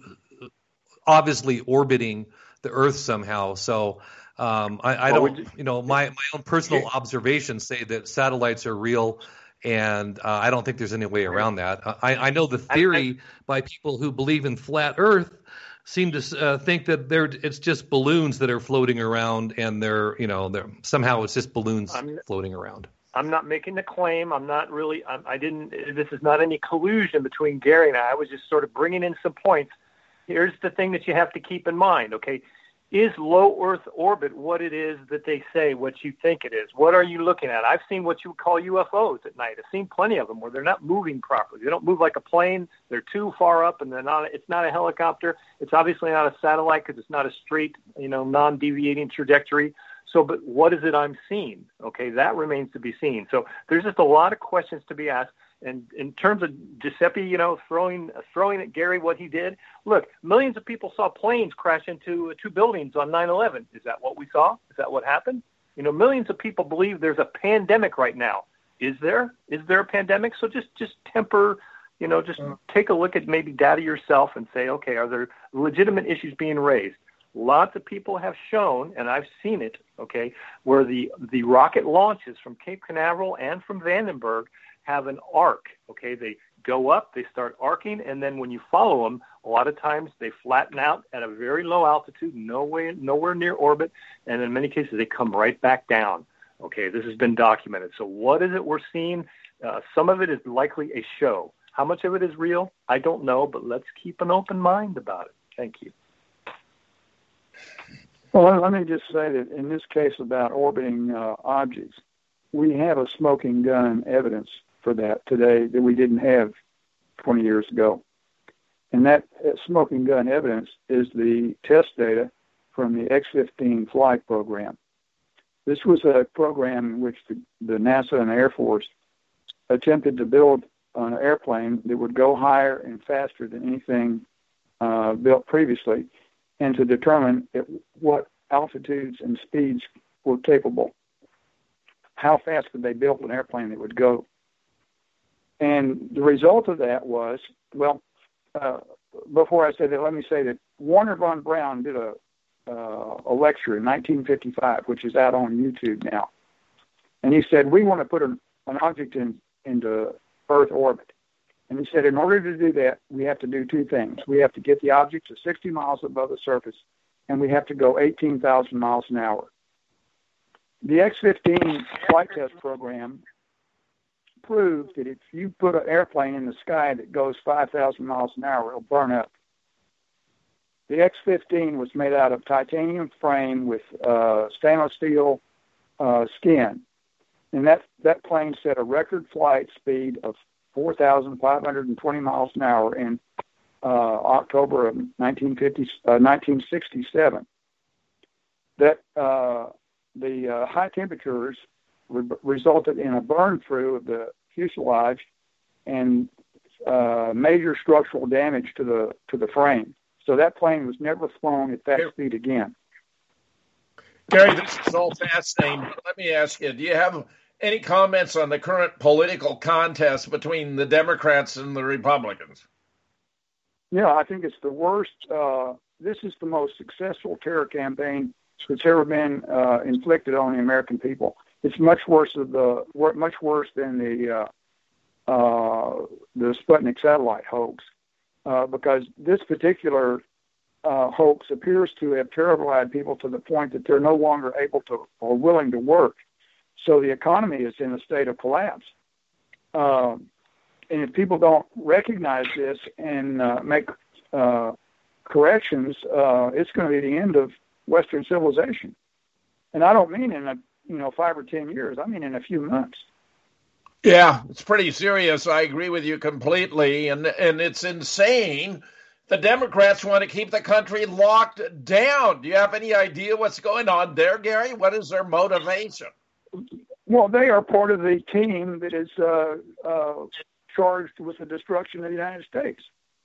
obviously orbiting the Earth somehow. So um, I, I Well, don't, would you- you know, my, my own personal observations say that satellites are real. And uh, I don't think there's any way around that. I, I know the theory by people who believe in flat Earth seem to uh, think that they're it's just balloons that are floating around, and they're you know they're somehow it's just balloons I'm, floating around. I'm not making the claim. I'm not really. I'm, I didn't. This is not any collusion between Gary and I. I was just sort of bringing in some points. Here's the thing that you have to keep in mind. Okay. Is low Earth orbit what it is that they say, what you think it is? What are you looking at? I've seen what you would call U F Os at night. I've seen plenty of them where they're not moving properly. They don't move like a plane. They're too far up, and they're not. It's not a helicopter. It's obviously not a satellite because it's not a straight, you know, non-deviating trajectory. So, but what is it I'm seeing? Okay, that remains to be seen. So there's just a lot of questions to be asked. And in terms of Giuseppe, you know, throwing throwing at Gary what he did, look, millions of people saw planes crash into two buildings on nine eleven. Is that what we saw? Is that what happened? You know, millions of people believe there's a pandemic right now. Is there? Is there a pandemic? So just, just temper, you know, just take a look at maybe data yourself and say, okay, are there legitimate issues being raised? Lots of people have shown, and I've seen it, okay, where the, the rocket launches from Cape Canaveral and from Vandenberg have an arc, okay? They go up, they start arcing, and then when you follow them, a lot of times they flatten out at a very low altitude, no way, nowhere near orbit, and in many cases they come right back down, okay? This has been documented. So what is it we're seeing? Uh, some of it is likely a show. How much of it is real? I don't know, but let's keep an open mind about it. Thank you. Well, let me just say that in this case about orbiting uh, objects, we have a smoking gun evidence for that today that we didn't have twenty years ago. And that uh, smoking gun evidence is the test data from the X fifteen flight program. This was a program in which the, the NASA and Air Force attempted to build an airplane that would go higher and faster than anything uh, built previously, and to determine at what altitudes and speeds were capable. How fast could they build an airplane that would go? And the result of that was, well, uh, before I say that, let me say that Warner von Braun did a uh, a lecture in nineteen fifty-five, which is out on YouTube now. And he said, we want to put an, an object in, into Earth orbit. And he said, in order to do that, we have to do two things. We have to get the object to sixty miles above the surface, and we have to go eighteen thousand miles an hour. The X fifteen flight test program proved that if you put an airplane in the sky that goes five thousand miles an hour, it'll burn up. The X fifteen was made out of titanium frame with uh, stainless steel uh, skin. And that, that plane set a record flight speed of four thousand five hundred twenty miles an hour in uh, October of nineteen fifty, uh, nineteen sixty-seven. That uh, the uh, high temperatures re- resulted in a burn-through of the fuselage and uh, major structural damage to the to the frame. So that plane was never flown at that speed again. Gary, this is all fascinating. Let me ask you, do you have any comments on the current political contest between the Democrats and the Republicans? Yeah, I think it's the worst. Uh, this is the most successful terror campaign that's ever been uh, inflicted on the American people. It's much worse of the much worse than the uh, uh, the Sputnik satellite hoax, uh, because this particular uh, hoax appears to have terrified people to the point that they're no longer able to or willing to work. So the economy is in a state of collapse. Um, and if people don't recognize this and uh, make uh, corrections, uh, it's going to be the end of Western civilization. And I don't mean in a you know five or ten years. I mean in a few months. Yeah, it's pretty serious. I agree with you completely. And and it's insane. The Democrats want to keep the country locked down. Do you have any idea what's going on there, Gary? What is their motivation? Well, they are part of the team that is uh, uh, charged with the destruction of the United States.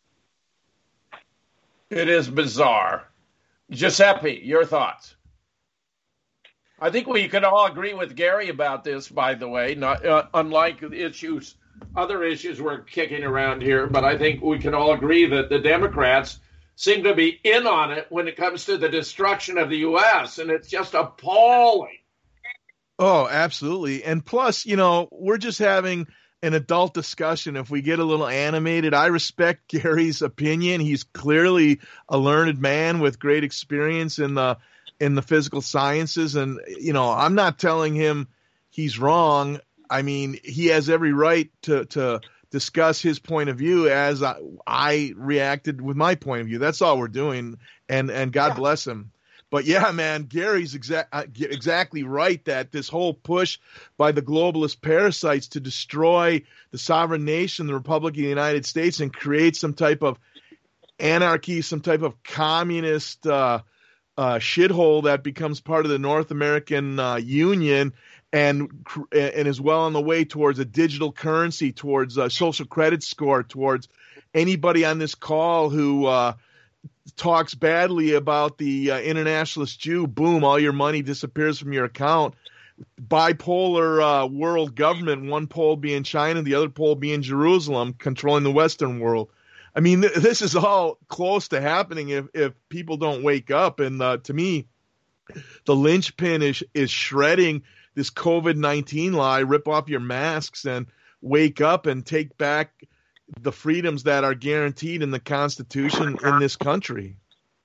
It is bizarre. Giuseppe, your thoughts? I think we can all agree with Gary about this, by the way, not uh, unlike the issues, other issues we're kicking around here, but I think we can all agree that the Democrats seem to be in on it when it comes to the destruction of the U S, and it's just appalling. Oh, absolutely. And plus, you know, we're just having an adult discussion. If we get a little animated, I respect Gary's opinion. He's clearly a learned man with great experience in the in the physical sciences. And, you know, I'm not telling him he's wrong. I mean, he has every right to, to discuss his point of view as I, I reacted with my point of view. That's all we're doing. And, and God bless him. But yeah, man, Gary's exa- exactly right that this whole push by the globalist parasites to destroy the sovereign nation, the Republic of the United States, and create some type of anarchy, some type of communist uh, uh, shithole that becomes part of the North American uh, Union and and is well on the way towards a digital currency, towards a social credit score, towards anybody on this call who uh, talks badly about the uh, internationalist Jew, boom, all your money disappears from your account. Bipolar uh, world government, one pole being China, the other pole being Jerusalem, controlling the Western world. I mean, th- this is all close to happening if, if people don't wake up. And uh, to me, the linchpin is, is shredding this COVID nineteen lie, rip off your masks and wake up and take back the freedoms that are guaranteed in the Constitution in this country.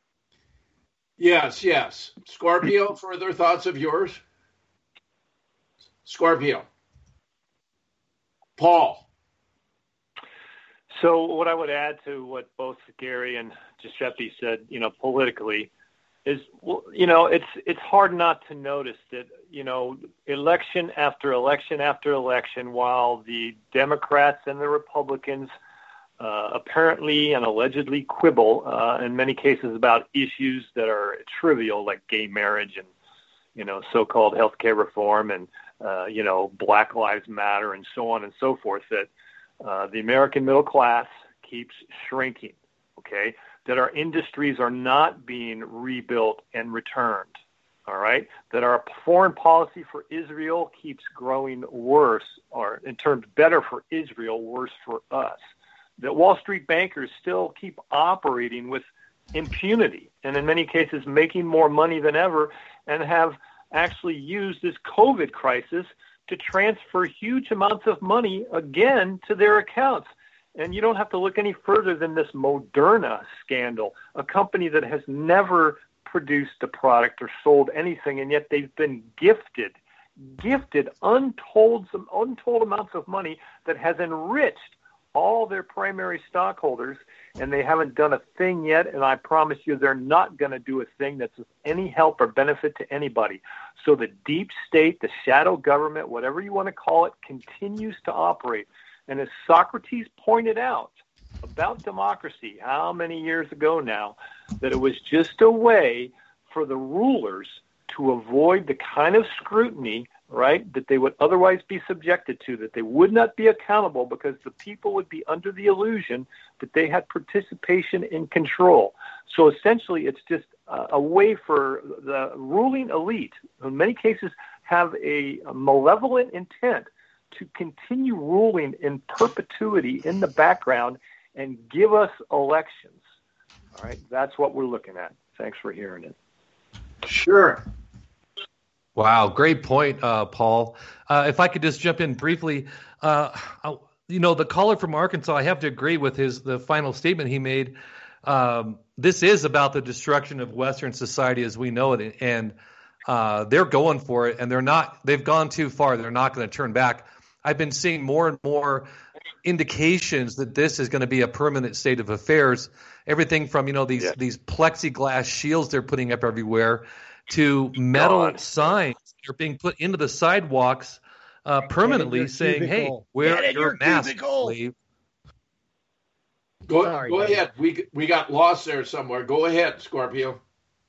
Yes, yes. Scorpio, further thoughts of yours? Scorpio. Paul. So what I would add to what both Gary and Giuseppe said, you know, politically, is, well, you know, it's it's hard not to notice that, you know, election after election after election, while the Democrats and the Republicans uh, apparently and allegedly quibble uh, in many cases about issues that are trivial, like gay marriage and, you know, so-called healthcare reform and, uh, you know, Black Lives Matter and so on and so forth, that uh, the American middle class keeps shrinking, okay? That our industries are not being rebuilt and returned, all right? That our foreign policy for Israel keeps growing worse, or in terms better for Israel, worse for us. That Wall Street bankers still keep operating with impunity and in many cases making more money than ever, and have actually used this COVID crisis to transfer huge amounts of money again to their accounts. And you don't have to look any further than this Moderna scandal, a company that has never produced a product or sold anything, and yet they've been gifted, gifted untold, some untold amounts of money that has enriched all their primary stockholders, and they haven't done a thing yet, and I promise you they're not going to do a thing that's of any help or benefit to anybody. So the deep state, the shadow government, whatever you want to call it, continues to operate. And as Socrates pointed out about democracy, how many years ago now, that it was just a way for the rulers to avoid the kind of scrutiny, right, that they would otherwise be subjected to, that they would not be accountable because the people would be under the illusion that they had participation in control. So essentially, it's just a, a way for the ruling elite, who in many cases have a, a malevolent intent, to continue ruling in perpetuity in the background and give us elections. All right, that's what we're looking at. Thanks for hearing it. Sure. Wow, great point, uh, Paul. Uh, if I could just jump in briefly, uh, you know, the caller from Arkansas, I have to agree with his the final statement he made. Um, this is about the destruction of Western society as we know it, and uh, they're going for it, and they're not. They've gone too far. They're not going to turn back. I've been seeing more and more indications that this is going to be a permanent state of affairs. Everything from, you know, these, yeah. these plexiglass shields they're putting up everywhere to metal God. signs that are being put into the sidewalks uh, permanently saying, cubicle. hey, wear your, your mask, please. Go, Sorry, go ahead. We, we got lost there somewhere. Go ahead, Scorpio.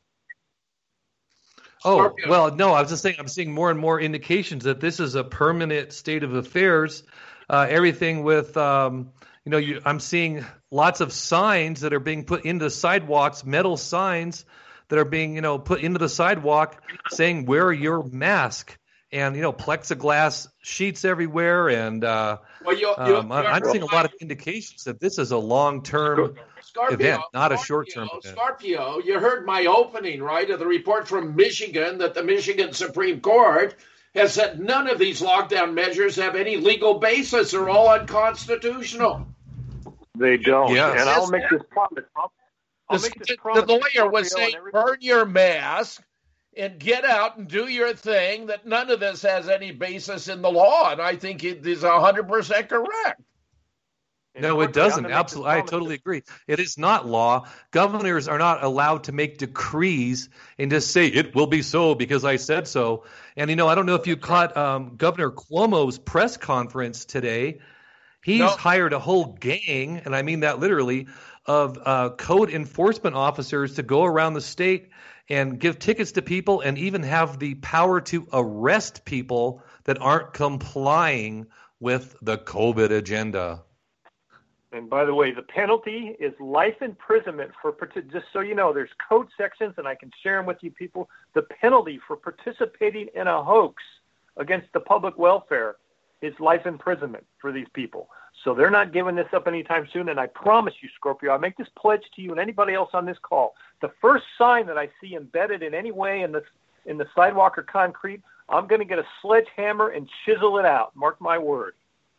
Oh, Scorpio. Well, no, I was just saying I'm seeing more and more indications that this is a permanent state of affairs. Uh, everything with, um, you know, you, I'm seeing lots of signs that are being put into sidewalks, metal signs that are being, you know, put into the sidewalk saying, wear your mask. And, you know, plexiglass sheets everywhere. And uh, well, you, you, um, I'm seeing a lot of indications that this is a long-term Scorpio, event, not Scorpio, a short-term event. Scorpio, you heard my opening, right, of the report from Michigan that the Michigan Supreme Court has said none of these lockdown measures have any legal basis. They're all unconstitutional. They don't. Yes. And I'll make this promise. I'll, I'll the, make this promise. The lawyer was saying, burn your mask and get out and do your thing, that none of this has any basis in the law. And I think it is one hundred percent correct. No, it doesn't. Absolutely. I totally agree. It is not law. Governors are not allowed to make decrees and just say it will be so because I said so. And, you know, I don't know if you caught um, Governor Cuomo's press conference today. He's no. hired a whole gang, and I mean that literally, of uh, code enforcement officers to go around the state and give tickets to people and even have the power to arrest people that aren't complying with the COVID agenda. And by the way, the penalty is life imprisonment for, just so you know, there's code sections, and I can share them with you people. The penalty for participating in a hoax against the public welfare is life imprisonment for these people. So they're not giving this up anytime soon. And I promise you, Scorpio, I make this pledge to you and anybody else on this call. The first sign that I see embedded in any way in the, in the sidewalk or concrete, I'm going to get a sledgehammer and chisel it out. Mark my word.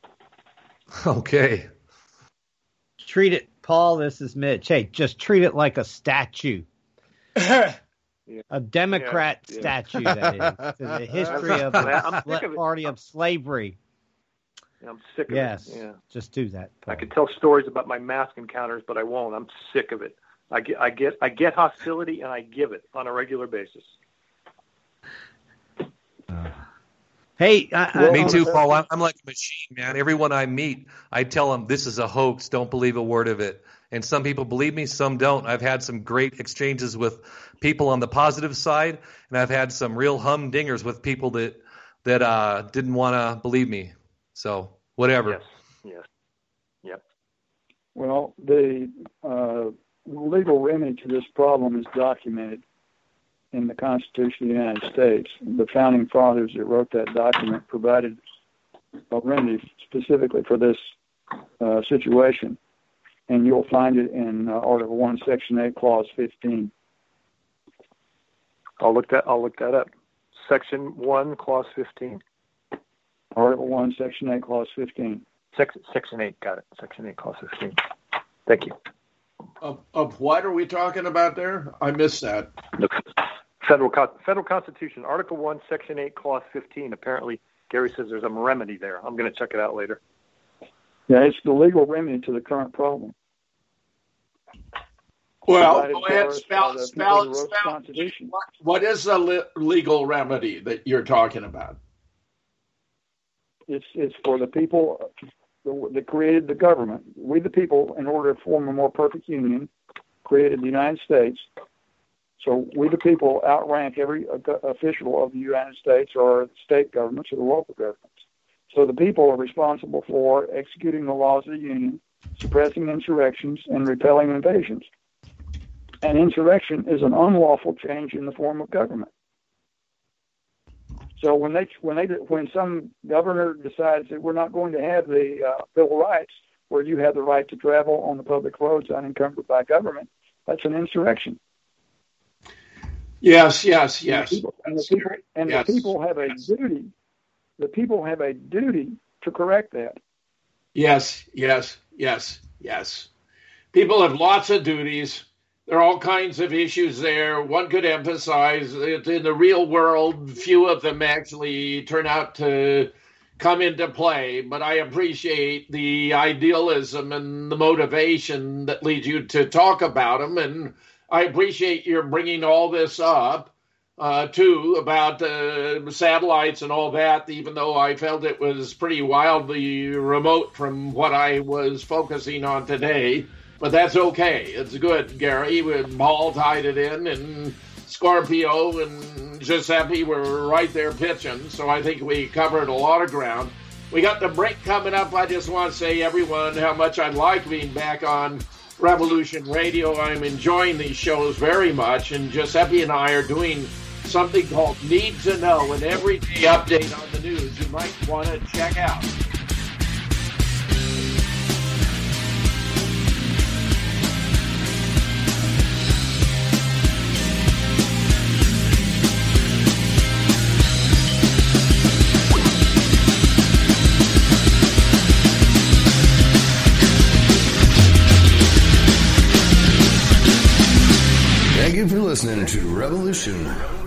Okay. Treat it, Paul, this is Mitch. Hey, just treat it like a statue. yeah. A Democrat yeah, yeah. statue, that is. To the history of the of party of slavery. Yeah, I'm sick of yes, it. Yes, just do that, Paul. I could tell stories about my mask encounters, but I won't. I'm sick of it. I get, I get, I get hostility, and I give it on a regular basis. Uh, hey, I, I, me too, Paul. I'm, I'm like a machine, man. Everyone I meet, I tell them this is a hoax. Don't believe a word of it. And some people believe me, some don't. I've had some great exchanges with people on the positive side, and I've had some real humdingers with people that that uh, didn't want to believe me. So whatever. Yes. Yes. Yep. Well, the uh, legal remedy to this problem is documented in the Constitution of the United States. The founding fathers that wrote that document provided a remedy specifically for this uh, situation, and you'll find it in uh, Article One, Section Eight, Clause fifteen. I'll look that. I'll look that up. Section One, Clause fifteen. Article One, Section Eight, Clause fifteen. Section Section Eight. Got it. Section Eight, Clause fifteen. Thank you. Of, of what are we talking about there? I missed that. The federal federal Constitution, Article One, Section Eight, Clause fifteen. Apparently, Gary says there's a remedy there. I'm going to check it out later. Yeah, it's the legal remedy to the current problem. Well, go ahead, spell, spell, spell. What, what is the le- legal remedy that you're talking about? It's it's for the people that created the government. We, the people, in order to form a more perfect union, created the United States. So we, the people, outrank every official of the United States or the state governments or the local governments. So the people are responsible for executing the laws of the Union, suppressing insurrections, and repelling invasions. And insurrection is an unlawful change in the form of government. So when they when they when some governor decides that we're not going to have the uh, Bill of Rights, where you have the right to travel on the public roads unencumbered by government, that's an insurrection. Yes, yes, yes. And the people, and the people, and yes. the people have a duty. The people have a duty to correct that. Yes, yes, yes, yes. People have lots of duties. There are all kinds of issues there. One could emphasize that in the real world, few of them actually turn out to come into play. But I appreciate the idealism and the motivation that leads you to talk about them. And I appreciate your bringing all this up, uh, too, about uh, satellites and all that, even though I felt it was pretty wildly remote from what I was focusing on today. But that's okay. It's good, Gary. Paul tied it in, and Scorpio and Giuseppe were right there pitching. So I think we covered a lot of ground. We got the break coming up. I just want to say, everyone, how much I like being back on Revolution Radio. I'm enjoying these shows very much. And Giuseppe and I are doing something called Need to Know, an everyday update on the news you might want to check out. Thank you for listening to Revolution